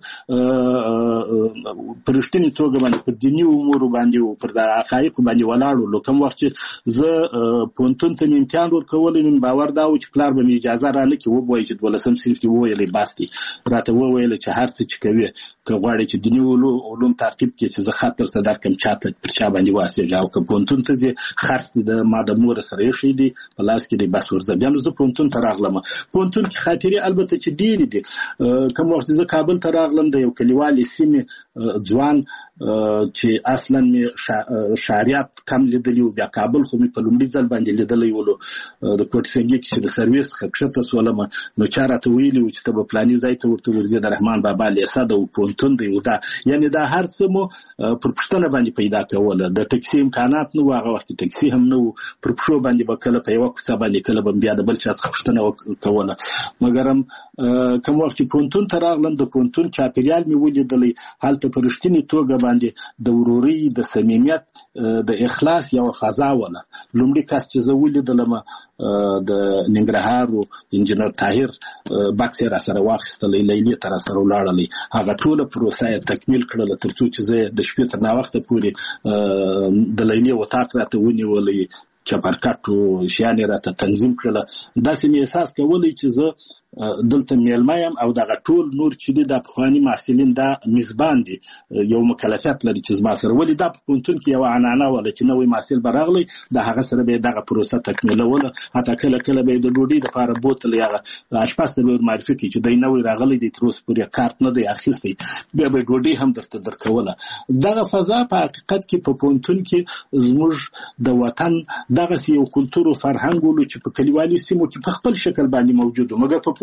په رښتینې توګه باندې پر دیني امورو باندې و، پر د حقایقو باندې ولاړ و. لکه کوم وخت چې زه پوهنتون ته مې امتحان ورکولی، نن باور دا و چې پلار به مې اجازه رانه کړي، وبوایي چې 12م صنف دې وویلی بس دی. راته وویل چې هر څه چې کوې که غواړې چې دیني علوم تعقیب کړې چې زه خط درته درکړم، چاته پر چا باندې واسېږه، او که پوهنتون ته ځې خرڅ دې ما د مور سره ایښی دی، په لاس کې دی، بس ورځه. بیا نو زه پوهنتون ته راغلم. پوهنتون کې خاطرې البته چې ډېرې دي. کوم وخت زه کابل ته راغلم، د یو کلیوالې سیمې ځوان چې اصلا مې شهریات کم لیدلی و، بیا کابل خو مې په لومړي ځل باندې لیدلی ولو. د کوټسنګي کې چې د سرویس څخه کښته سولم، نو چا راته ویلي و چې ته به فلاني ځای ته ورته ورځې، د رحمان بابا لیسه ده او پوهنتون دی. دا یعنې دا هر څه مو پر پوښتنه باندې پیدا کوله. د ټکسي امکانات نه و، هغه وخت کې ټکسي هم نه و، پر پښو باندې به کله په یوه کوڅه باندې، کله به بیا د بل چا څخه پوښتنه کوله. مګر هم کوم وخت چې پوهنتون ته راغلم، د پوهنتون چاپېریال مې ولیدلی، هلته په رښتینې توګه باندې د ورورۍ، د صمیمیت، د اخلاص یوه فضا وله. لومړي کس چې زه ولیدلم د ننګرهار و انجینر طاهر بکس یې راسره واخیستلی، لیلې ته راسره ولاړلی. هغه ټوله پروسه یې تکمیل کړله تر څو چې زه د شپې تر ناوخته پورې د لیلې وطاق راته ونیولی، چپرکټ و شیان یې راته تنظیم کړله. داسې مې احساس کولی چې زه دلته میلمه یم او دغه ټول نور چې دي دا پخواني محصلین دا میزبان دي، یو مکلفیت لري چې زما سره. ولې دا په پوهنتون کې یوه عنعنه وله چې نوی محصل به راغلی، د هغه سره به یې دغه پروسه تکمیلوله. حتی کله کله به یې د ډوډۍ دپاره بوتل یا اشپز ته به یې معرفي کړي چې دی نوی راغلی دی، تر اوسه پورې کارت نه دی اخیستی، بیا به یې ډوډۍ هم درته درکوله. دغه فضا په حقیقت کې په پوهنتون کې زموږ د وطن دغسې یو کلتور او فرهنګ ولو چې په کلیوالي سیمو کې په خپل شکل باندې موجود و، مګر په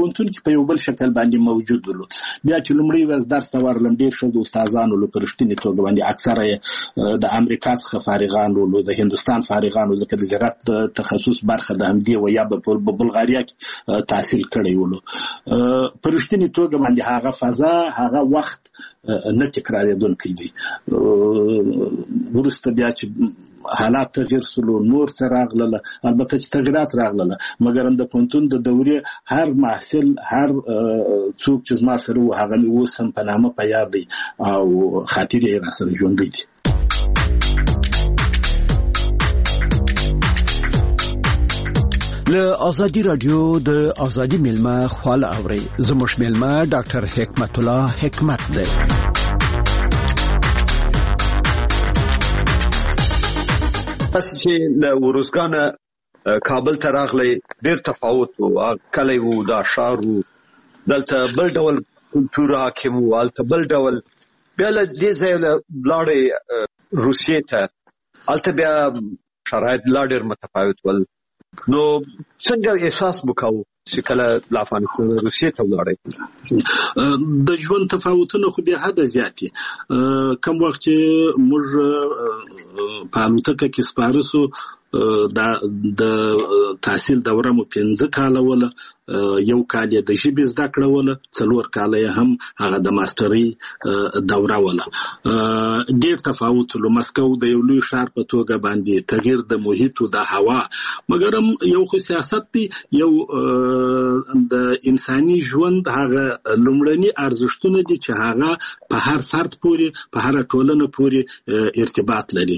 پوهنتون کې په یو بل شکل باندې موجود ول. بیا چې لومړی ورځ درس ته ورلم ډېر ښه د استادانو له پرشتنې توګه باندې اکثره د امریکا څخه فارغان ول، د هندستان فارغان، ځکه د زراعت د تخصص برخه د همدې و یا په بلغاریا کې تحصیل کړی ول. پرشتنې توګه باندې هغه فضا هغه وخت نه تکرارېدونکی دی. وروسته بیا چې حالات تغییر سلو، نور څه راغله، البته چې تغیرات راغله، مګر د پوهنتون د دورې هر محصل هر څوک چې زما سره و هغه مې اوس هم په نامه په یاد دی او خاطرې یې راسره ژوندۍ دي. له ازادي رادیو د ازادي میلمه خواله اوري. زموږ میلمه ډاکټر حکمت الله حکمت دی. پس چې له ورزګانه کابل ته راغلی ډېر تفاوت و، کلی و، دا ښار و، دلته بل ډول کلتور حاکم و، هلته بل ډول. بیا له دې ځایه لاړې روسیې ته، هلته بیا شرایط لا ډېر متفاوت ول. نو څنګه احساس وکاو چې کله له افغانستان روسیې ته ولاړې؟ د ژوند تفاوتونه خو بیا حده زیات دي. کوم وخت چې موږ په الوتکه کې سپاره سو، د تحصیل دوره مو 15 کاله وله، 1 کال یې د ژبې زده کړه وله، 4 کاله یې هم هغه د ماسترۍ دوره وله. ډېر تفاوت له مسکو د یو لوی ښار په توګه باندې تغییر د محیط او د هوا، مګر هم یو خو سیاست دی، یو د انساني ژوند هغه لومړني ارزښتونه دي چې هغه په هر فرد پورې په هر ټولنه پورې ارتباط لري.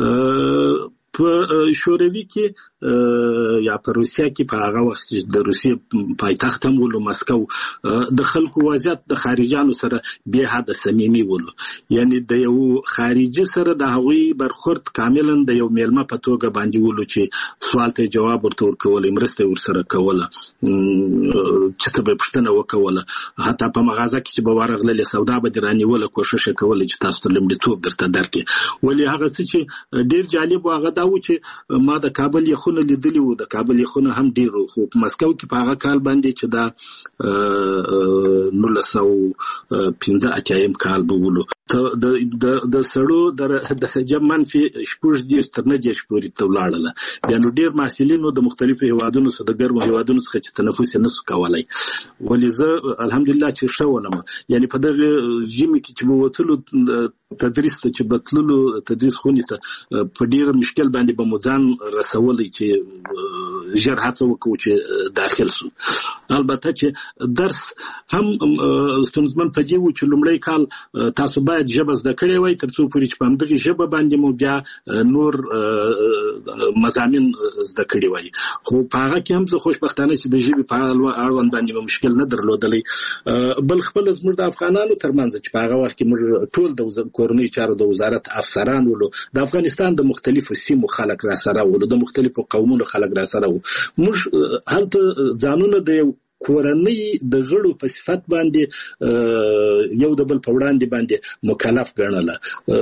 په شوروي کې یا په روسیا کې په هغه وخت چې د روسیې پایتخت هم ولو مسکو، د خلکو وضعیت د خارجانو سره بې حده صمیمي ولو، یعنی د یو خارجي سره د هغوی برخورد کاملا د یو میلمه په توګه باندې ولو چې سوال ته جواب ورته ورکول، مرسته ورسره کوله، چې ته به پوښتنه وکوله، حتی په مغازه کې چې به ورغللې سودا به دې رانیوله، کوښښ یې کوله چې تاسو ته لومړیتوب درته درکړي. ولې هغه څه چې ډېر جالب و هغه دا و چې ما د کابل یخونه لیدلی و، د کابل یخونه هم ډېر و، خو په مسکو کې په هغه کال باندې چې دا 1985 کال به ولو، د سړو درجه منفي 14 تر 19 پورې ته ولاړله. بیا نو ډېر محصلینو د مختلفو هیوادونو څخه د ګرمو هیوادونو څخه چې تنفس یې نسو کولی. ولې زه الحمدلله چې ښه ولم، یعنی په دغه ژمي کې چې به وتلو تدریس ته چې بتللو تدریس خونې ته په ډېر مشکل باندې به مو ځان رسولی چې ژر هڅه وکړو چې داخل سو. البته چې درس هم ستونزمن په دې و چې لومړی کال تاسو باید ژبه زده کړې وای تر څو پورې چې په همدغې ژبه باندې مو بیا نور مضامین زده کړي وای. خو په هغه کې هم زه خوشبختانه چې د ژبې په اړوند باندې مشکل نه درلودلی. بل خپل زموږ د افغانانو ترمنځ چې په هغه وخت کې موږ ټول د کورنۍ چارو د وزارت افسران ولو، د افغانستان د مختلفو سیمو خلک را سره ولو، د مختلفو قومونو خلک را سره وو. موږ هلته ځانونه د یو کورنۍ د غړو په صفت باندې یو د بل په وړاندې باندې مکلف ګڼله.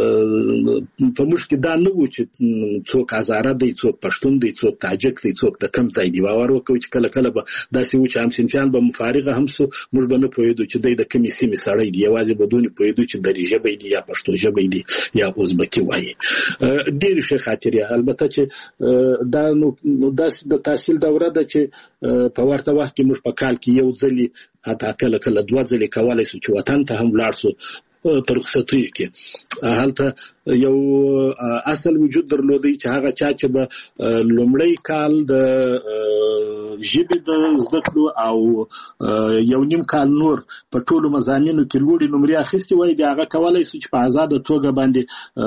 په موږ کې دا نه و چې څوک هزاره دی، څوک پښتون دی، څوک تاجک دی، څوک د کم ځای دی. باور وکړو چې کله کله به داسې و چې همصنفیان به مفارغه هم سو، موږ به نه پوهېدو چې دی د کومې سیمې سړی دی، یوازې به دونې پوهېدو چې دري ژبی دی یا پښتو ژبی دی یا ازبکي وایي. ډېرې ښې خاطرې. البته چې دا نو داسې د تحصیل دوره ده چې په ورته وخت کې موږ په کال کې یو ځلې حتی کله کله 2 ځلې کولی سو چې وطن ته هم ولاړ سو په رخصتیو کې. هلته یو اصل وجود درلودی چې هغه چا چې به لومړی کال د ژبې د زده کړو او یو نیم کال نور په ټولو مضامینو کې لوړې نمرې اخیستې وای، بیا هغه کولی سو چې په ازاده توګه باندې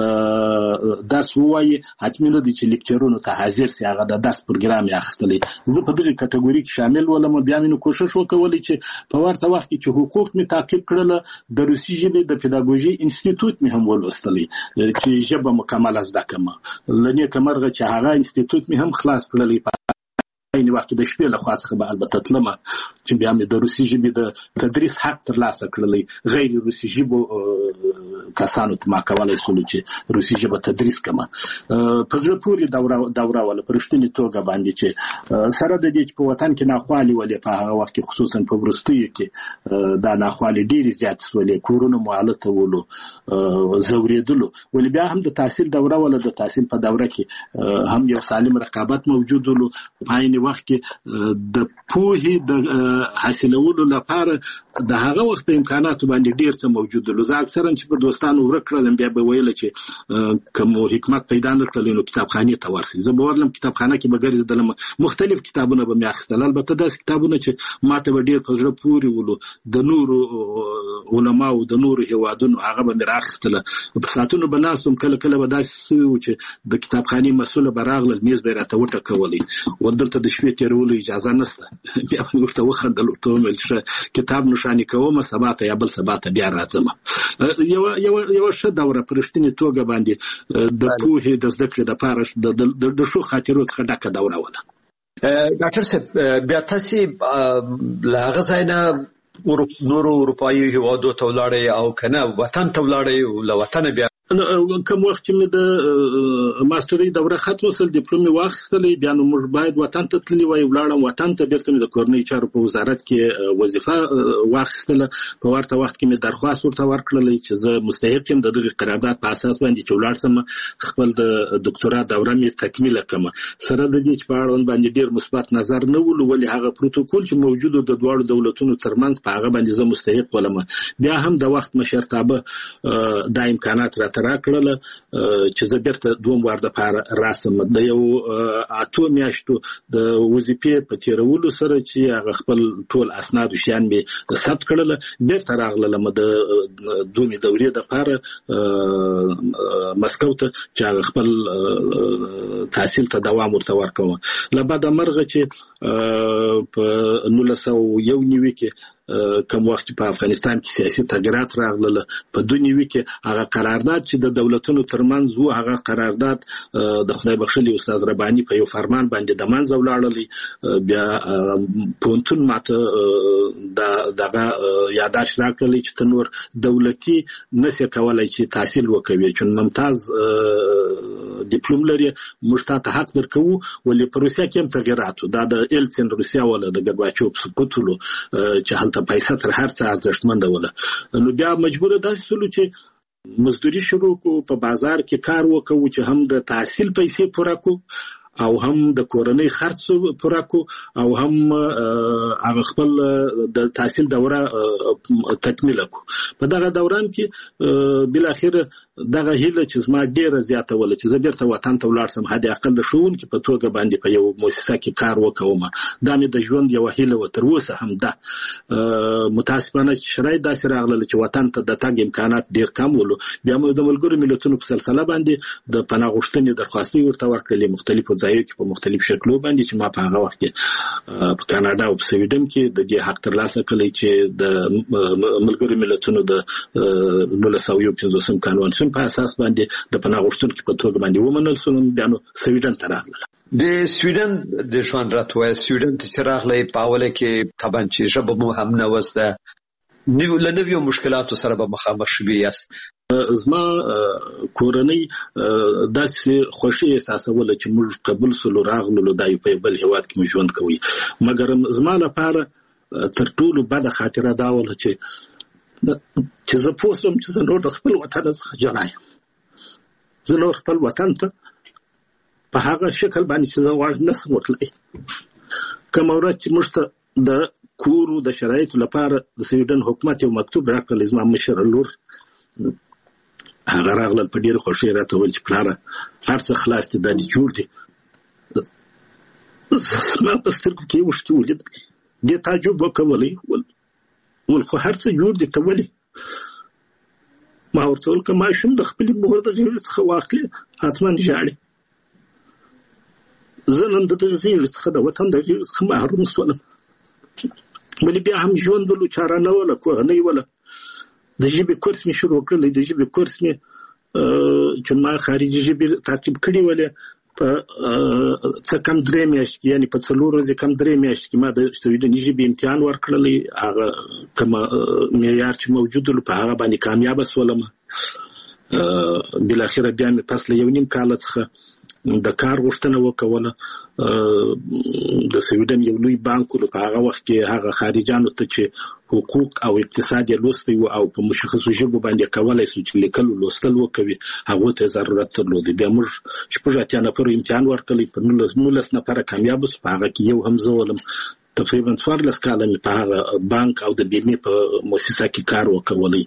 درس ووایي. حتمي نه دی چې لیکچرونو ته حاضر سي، هغه د درس پروګرام یې اخیستلی. زه په دغې کټګوري کې شامل ولم. بیا مې نو کوښښ وکولی چې په ورته وخت کې چې حقوق مې تعقیب کړله، د روسي ژبې د پیداګوژي انسټیټوټ مې هم ولوستلی چې ژبه مکمله زده کړم. له نیکه مرغه چې هغه انسټیټوټ مې هم خلاص کړلی. په عین وخت د شپې له خوا څخه به البته تلم چې بیا مې د روسي ژبې د تدریس حق ترلاسه کړلی. غیر روسي ژبو کسانو ته ما کولای شو چې روسي ژبه تدریس کما په زړه پورې دوره ولا پرشتنی توګه باندې چې سره د دې په وطن کې ناخوالي ولې په هغه وخت کې خصوصا په وروستیو کې دا ناخوالي ډېری زیات ولې کورونو معالته ولو زوریدلو ولې بیا هم د تحصیل دوره ولا د تحصیل په دوره کې هم یو سالم رقابت موجود ولو په عین وخت کې د پوهې د حاصلولو لپاره د هغه وخت امکاناتو باندې ډیر څه موجود ول. زه اکثرا چې په دوستانو ورکړل بیا به ویل چې کوم حکمت پیدا نکړل نو کتابخانه ته ورسي. زه به ورلم کتابخانه کې به ګرځېدلم مختلف کتابونه به مې اخیستل. البته داسې کتابونه چې ماته به ډیر په زړه پورې ولو د نورو علماو د نورو هوادونو هغه به مې راخیستل. په ساعتونو به ناسم کله کله به داسې و چې د کتابخانې مسؤل به راغلل میز به راته وټکولې ودلته د شپې تیرولو اجازه نشته. بیا به ورته وخندل ورته ومل چې کتاب نشانی کوم سبا ته یا بل سبا ته بیا راځم. یو ښه دوره پرشتنی توګه باندې د پوهې د زده کړې د پاره د شو خاطرو څخه ډکه دوره وله. ډاکټر صاحب بیا تاسو لا غزاینه نورو اروپایي هیوادو ته ولاړې او کنه وطن ته ولاړې او له وطن بیا کوم وخت چې مې د ماسترۍ دوره ختمه سل ډیپلوم واخیستلې بیا نو موږ باید وطن ته تللی وای ولاړم وطن ته بیرته مې د کورنۍ چارو په وزارت کې وظیفه واخیستله. په ورته وخت کې مې درخواست ورته ورکړل چې زه مستحق یم د دغه قرارداد په اساس باندې چې ولاړ سم خپل د دکتورا دوره مې تکمیله کړم. سره د دې چې په اړه باندې ډیر مثبت نظر نه ول ولې هغه پروتوکول چې موجود د دوه دولتونو ترمنځ په هغه باندې زه مستحق ولم. بیا هم د وخت مشرتابه د امکانات ترا کړل چې زه بیرته دوم وار د پاره راسم. د یو اته میاشتو د وظیفې په تیرولو سره چې هغه خپل ټول اسناد او شیان به ثبت کړل بیرته راغلم د دومې دورې د پاره مسکو ته چې هغه خپل تحصیل ته دوام ورته ورکوم. لبعد مرغه چې په 1991 کې کوم وخت په افغانستان کې سیاسي تغیرات راغله په دنیوي کې هغه قرارداد چې د دولتونو ترمنځ وو هغه قرارداد د خدای بخښلي استاد رباني په یو فرمان باندې د منځ ولاړلی. بیا پونتون ماته دغه یاداش راکړلی چې تنور دولتي نشي کولای چې تحصیل وکوي چې ممتاز ډیپلوم لري موږ ته حق درکو ولې په روسیا کې هم تغیرات دا د ایلسن روسیا ولا د ګرباچوف سقوطلو چې ته پیسې تر هر څه ارزښتمنده وله. نو بیا مجبور داسې سلو چې مزدوري شروع کو په بازار کې کار وکړو چې هم د تحصیل پیسې پوره کو او هم د کورنۍ خرڅ پوره کو او هم هغه خپل د تحصیل دوره تکمیل کو. په دغه دوران کې بل اخر دغه هیله چې زما ډیره زیاته ول چې زه بیرته وطن ته ولاړ سم هدا اقل د شون کې په توګه باندې په یو مؤسسه کې کار وکوم. دا مې د ژوند یو هیله و تر اوسه هم ده. متاسفانه شرایط داسې راغله چې وطن ته د تګ امکانات ډیر کم ول. بیا موږ د ملګرو ملتونو په سلسله باندې د پناه غوښتنې درخواستي ورته ورکړلې مختلفو ځایونو کې په مختلف شکلو باندې چې ما په هغه وخت کې په کاناډا او په سویډن کې د دې حق ترلاسه کړی چې د ملګرو ملتونو د 1950 قانون په اساس باندې د پناه غوښتونکو په توګه باندې ومنل شو. بیا نو سویډن ته راغله. د سویډن د ژوند راتوي سویډن ته راغله په اوله کې طبعا چې ژبه مو هم نه وسته لنویو مشکلاتو سره به مخامخ شوي یاست. زما کورنۍ داسې خوشي احساسول چې موږ قبول سلو راغلو دای په بل هواد کې ژوند کوي. مګر زما لپاره تر ټولو بده خاطره دا ول چې زه پوسم چې زه نور د خپل وطن څخه جلا یم. زه نور خپل وطن ته په هغه شکل باندې چې زه غواړم نشم وتلی. کوم ورځ چې موږ ته د کورو د شرایطو لپاره د سویډن حکومت یو مکتوب راکړل زما مشر لور هغه راغله په ډیره خوشي راته ویل چې پلاره هر څه خلاص دي د جوړ دي. ما په سترګو کې وشتي ولید دې تعجب وکولای ول خو هر څه جوړ دي ته ولې. ما ورته ویل که ماشوم د خپلې مور د غېږې څخه واخلي حتما ژاړي. زه نن د دغه غېږې څخه د وطن د غېږې څخه محروم شولم. ولې بیا هم ژوند بلو چاره نه وله کورنۍ وله. د ژبې کورس مې شروع کړلی د ژبې کورس مې چې ما خارجي ژبې تعقیب کړي ولې په څه کم 3 میاشتې کې یعنی په 4 ورځې کم 3 میاشتې کې ما د سویډني ژبې امتحان ورکړلی. هغه کوم معیار چې موجود و په هغه باندې کامیاب شولم. بل اخره بیا مې پس له 1.5 کال څخه د کار غوښتنه وکوله. د سویډن یو لوی بانک په هغه وخت کې هغه خارجانو ته چې حقوق او اقتصاد لوستي او په مشخصو ژبو باندې کولای شي چې لیکل او لوستل وکوي هغه ته ضرورت درلود. بیا موږ شپږ اتیا نفر امتحان ورکړی په 19 نفر کامیاب شو. هغه کې یو هم زه ولم. تقریبا 14 کاله مې په هغه بانک او د بیمې په مؤسسه کې کار وکولای.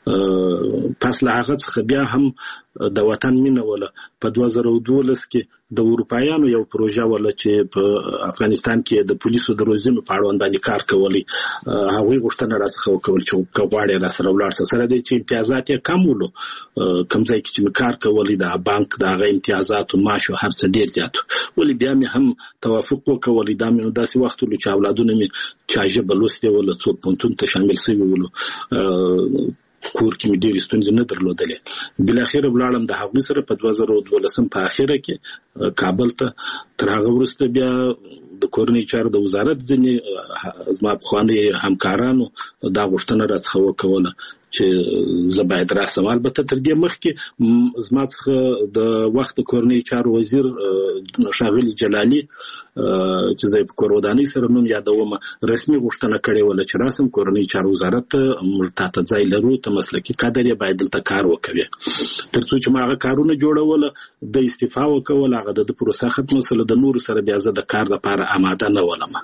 پس له هغه څخه بیا هم د وطن مینه ولا په 2012 کې د اروپایانو یو پروژه ولا چې په افغانستان کې د پولیسو د روزنې په اړه باندې کار کولی. هغه غوښتنه راڅخه وکول چې کوواړې را سره ولاړ سره د چې امتیازات یې کم ولو کم ځای کې چې کار کولی د بانک د هغه امتیازات او معاش او هر څه ډیر زیات. ولې بیا مې هم توافق وکولای دا مې داسې وخت ولې چې اولادونه مې چاجه بلوستي ولا څو پونتون ته شامل شوی ولو. کور کې مې ډېرې ستونزې نه درلودلې. بل اخر ولاړم د هغوی سره په 2012 په اخره کې کابل ته. تر هغه وروسته بیا د کورنۍ چارو د وزارت ځینې زما پخواني همکارانو دا غوښتنه راڅخه وکوله چې زه باید راسم. البته تر دې مخکې زما څخه د وخت کورنۍ چارو وزیر ښاغلي جلالي چې زه په کور ودانۍ سره نوم یادوم رسمي غوښتنه کړې وله چې راسم کورنۍ چارو وزارت موږ ته ځای لرو ته مسلکي کادر یې باید دلته کار وکوي. تر څو چې ما هغه کارونه جوړول د استعفا وکول هغه د پروسه ختمه سره د نور سره بیا زه د کار لپاره آماده نه ولم.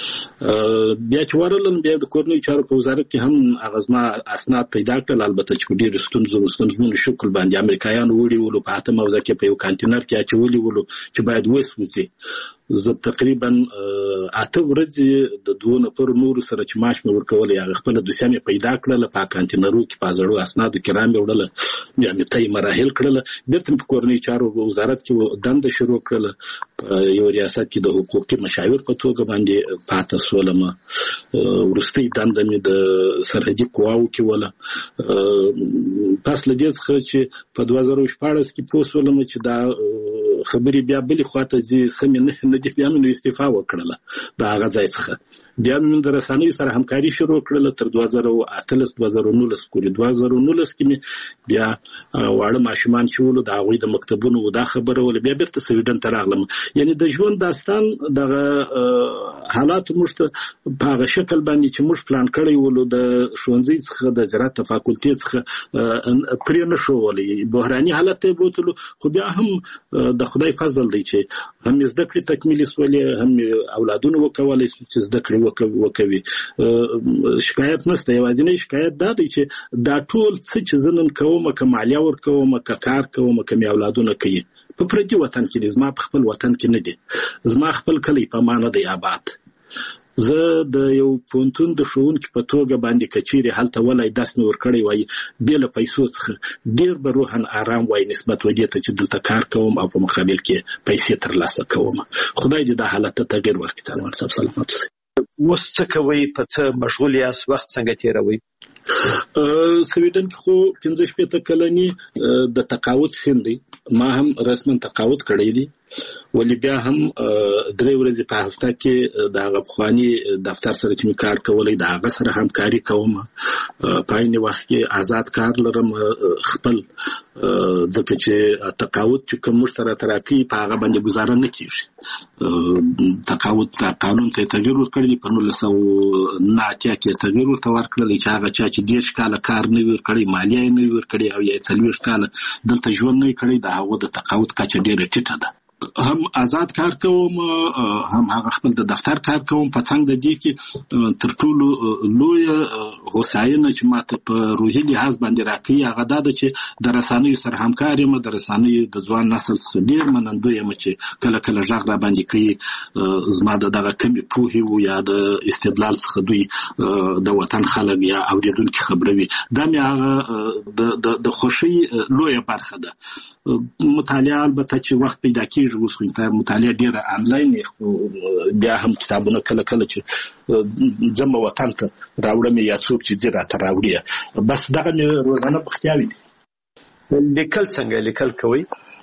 بیا چې ورلم بیا د کورنۍ چارو په وزارت کې هم اغزما اسناد پیدا کړل. البته چې ډېر ستونزمن شکل باندې امریکایانو وړي ولو په اته موزه کې په یو کانټینر کې اچولي ولو چې باید وسوځي. زه تقریبا 8 ورځې د 2 نفر نور سره چې معاش مې ورکولې هغه خپل دوسیه مې پیدا کړل په کانټینرو کې په زړو اسنادو کې رام وړل. بیا مې تای مراحل کړل. بیرته په کورنۍ چارو وزارت کې دنده شروع کړل. په یو ریاست کې د حقوقي مشاور په توګه باندې پاتې سولم. ورستي دنده مې د سرحدي قواو کې ولا. پس له دې څخه چې په 2014 کې پوه سولم چې دا خبرې بیا بلې خواته ځي سمې نه دي. بیا مې استعفا وکړله د هغه ځای څخه. بیا مې د رسنیو سره همکاري شروع کړله تر 2018 2019 پورې. 2019 کې مې بیا واړه ماشومان چې ولو د هغوی د مکتبونو دا خبره ول بیا بیرته سویډن ته راغلم. یعنی د ژوند داستان دغه حالات موږ ته په هغه شکل باندې چې موږ پلان کړی ولو د ښوونځي څخه د زراعت فاکولټي څخه پرې نه شو ولې بحراني حالت ته بوتلو. خو بیا هم د خدای فضل دی چې هم زده کړې تکمیل سولې هم اولادونه وکولای چې زده کړې وکوي. شکایت نشته. یوازینی شکایت دا دی چې دا ټول څه چې زنن کوم کمالیا ور کوم کار کوم کمي اولادونه کوي په پردي وطن کې زما په خپل وطن کې نه دي. زما خپل کلی په معنی دی آباد. زه د یو پونتون د ښوونکي په توګه باندې کچېرې هلته ولای داس مې ورکړی وای بې له پیسو څخه ډېر به روحن آرام وای نسبت ودې ته چې دلته کار کوم او په مقابل کې پیسې ترلاسه کوم. خدای دې دا حالت ته تغیر ورکړي. څنګه صاحب سلامت اوسئ. اوس څه کوئ؟ په څه مشغول یاست؟ وخت څنګه تیروئ؟ سویډن کې خو 15 کلنی د تقاعد سن دی. ما هم رسما تقاعد کړی دی. ولی بیا هم 3 ورځې په هفته کې د هغه پخواني دفتر سره چې کار کولای د هغه سره همکاري کوم. په عین وخت کې آزاد کار لرم خپل ځکه چې تقاعد چې کوم مشترک تراکي په هغه باندې گزاره نه کیږي. تقاعد قانون ته تغیر ورکړی په 1990 کې تغیر ورکړل چې هغه چې 10 کال کار نه ورکړي مالیه نه ورکړي او یا 40 کال دلته ژوند نه کړی د هغه د تقاعد کچه ډیره ټیټه ده. هم آزاد کار کوم هم هغه خپل د دفتر کار کوم. په څنګه د دې کې تر ټولو لوی هوساینه چې ماته په روحي لحاظ باندې راکړي هغه دا ده چې د رسنیو سره همکار یم. د رسنیو د ځوان نسل څخه ډېر منندوی یم چې کله کله غږ را باندې کوي. زما دغه کمی پوهې و یا د استدلال څخه دوی د وطن خلک یا اوریدونکو خبروي. دا مې هغه د خوشي لوی برخه ده. مطالعه البته چې وخت پیدا کیږي اوس خو ته مطالعه ډیره آنلاین بیا هم کتابونه کله کله چې جمع وطن ته راوړم یا څوک چې زیرا ته راوړي. بس دغه روزانه بختیاوي دي. لیکل څنګه لیکل کوي؟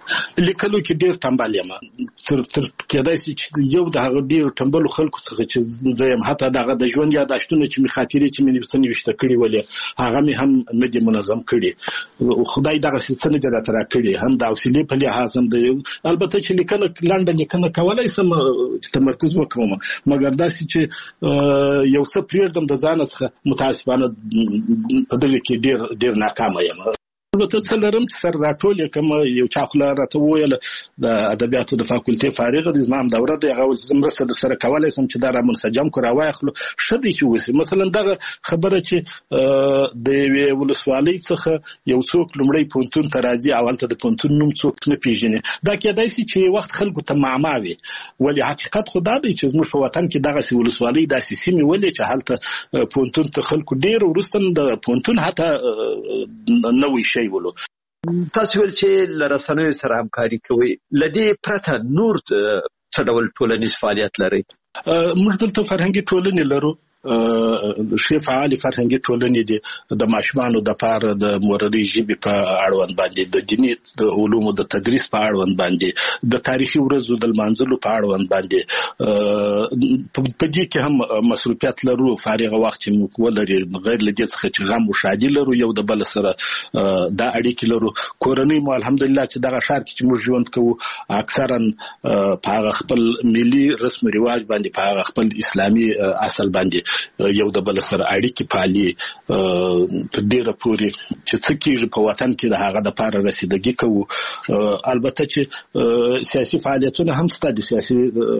لیکلو کې ډیر ټمبل یم تر کېدای شي چې یو د هغه ډیر ټمبل خلکو څخه چې زم حتی دغه د ژوند یاداشتونه چې می خاطرې چې می نوښته کړی ولې هغه می هم نه دي منظم کړی خدای دغه څه نه درته را کړی هم د حوصله په لحاظ هم د البته چې لیکنه لنډه لیکنه کولای سم تمرکز وکوم مګر داسې چې یو څه پریږدم د ځان څخه متاسفانه په دغه کې ډیر ناکام یم البته څه لرم چې سر راټول کوم یو چا خو راته ویل د ادبیاتو د فاکولټي فارغ د زمام دوره د هغه زمرسه د سره کولای سم چې دا را منسجم کو راوای خلو شدي چې وسی مثلا دغه خبره چې د ولسوالۍ څخه یو څوک لمړی پونتون تراځي اولته د پونتون نوم څوک نه پیژني دا کېدای شي چې وخت خلکو ته معماوي ولی حقیقت خو دا دی چې زموږ په وطن کې دغه ولسوالۍ د سیمې ولې چې حالت پونتون ته خلکو ډیر ورستن د پونتون حتی نوې شي ولو تاسو ول چې لرسنوي سره همکاري کوي لدی پرته نور څه ډول ټولنیز فعالیت لري موږ دلته فرهنګي ټولنې لرو شی فعال فرهنګي ټولنې دي د ماشومانو د پاره د مورنۍ ژبې په اړوند باندې د دیني علومو د تدریس په اړوند باندې د تاریخي ورځو د منځلو په اړوند باندې په دې کې هم مصروفیت لرو فارغ وخت چې موږ ولري غیر لدې څخه چې غم او شادي لرو یو د بل سره د اړیکې لرو کورنۍ مو الحمدلله چې دغه شهر کې چې موږ ژوند کوو اکثرا په خپل ملي رسم رواج باندې په خپل اسلامي اصل باندې یو د بل سره اړیکې پالي په ډیره پوري چې څه کېږي په وطن کې د هغه د پاره رسیدګي کوو البته چې سیاسي فعالیتونه هم ستاسو سیاسي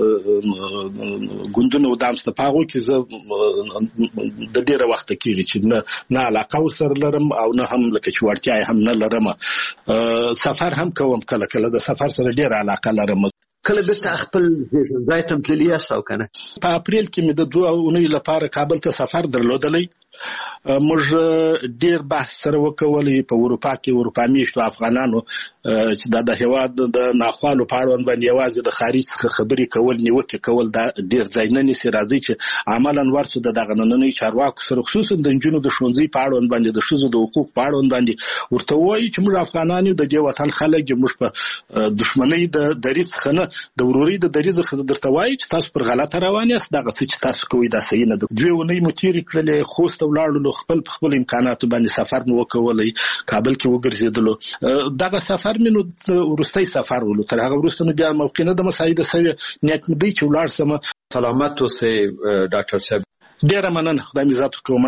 ګوندونو د امست پاغو کې د ډیره وخت کېږي چې نه علاقه سره لرم او نه هم لکه چې ورتیا هم نه لرم سفر هم کوم کله کله د سفر سره ډیره علاقه لرم کله به خپل ځای ته تللی یاست او کنه په اپریل کې مې د 2 اونۍ لپاره کابل ته سفر درلودلی موږ ډیر بحث سره وکولې په اروپا کې میشتو افغانانو چې د هیواد د ناخوالو په اړه باندې یوازې د خارج څخه خبرې کول نیوکه کول دا ډیر ځای نه نسی راځي چې عملاً ورته د دغه نننۍ چارواکو سره خصوصا د جنونو د ښوونځي په اړه باندې د شوزو د حقوق په اړه باندې ورته وایي چې موږ افغانانو د دې وطن خلک موږ په دښمنۍ د دریځ خنه د وروري د دریځ خنه درته وایي چې تاسو پر غلطه روان یاست دغه څه چې تاسو کوی دا صحیح نه ده 2 اونۍ متیر کړلې خوست ولاړو خپل امکاناتو باندې سفر مو وکولای کابل کې وګرځیدلو دغه سفر مې نو ورستۍ سفر ولو تر هغه ورسته نو بیا موقع نه د مساعده سوي نیت مې دی چې ولاړ سم سلامت اوسې ډاکټر صاحب ډیر مننه خدای مې ذات کوم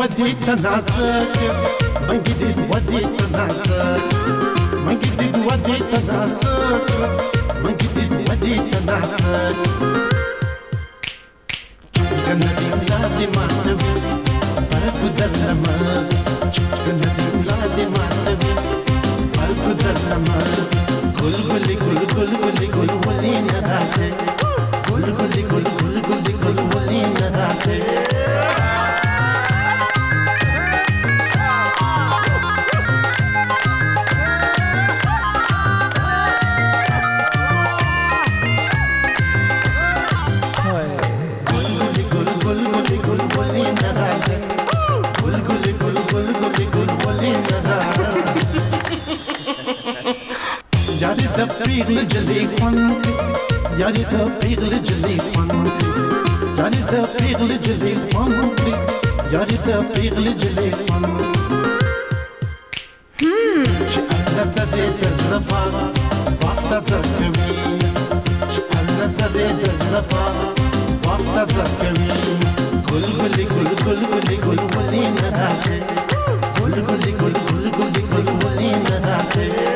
ودي تناسك منجدد ودي تناسك منجدد ودي تناسك منجدد ودي تناسك كنا في ولادي معتبر بركو در نماز كنا في ولادي معتبر بركو در نماز كل كل كل كل كل كل ولينا راسي كل كل كل كل كل كل ولينا راسي یاری تفریق لجلی خانک یاری تفریق لجلی خانک یاری تفریق لجلی خانک یاری تفریق لجلی خانک شأن سری تجربه وقت زکوی شأن سری تجربه وقت زکوی گل گلی گل گل گلی گل ولی نراسه گل گلی گل گل گلی گل ولی نراسه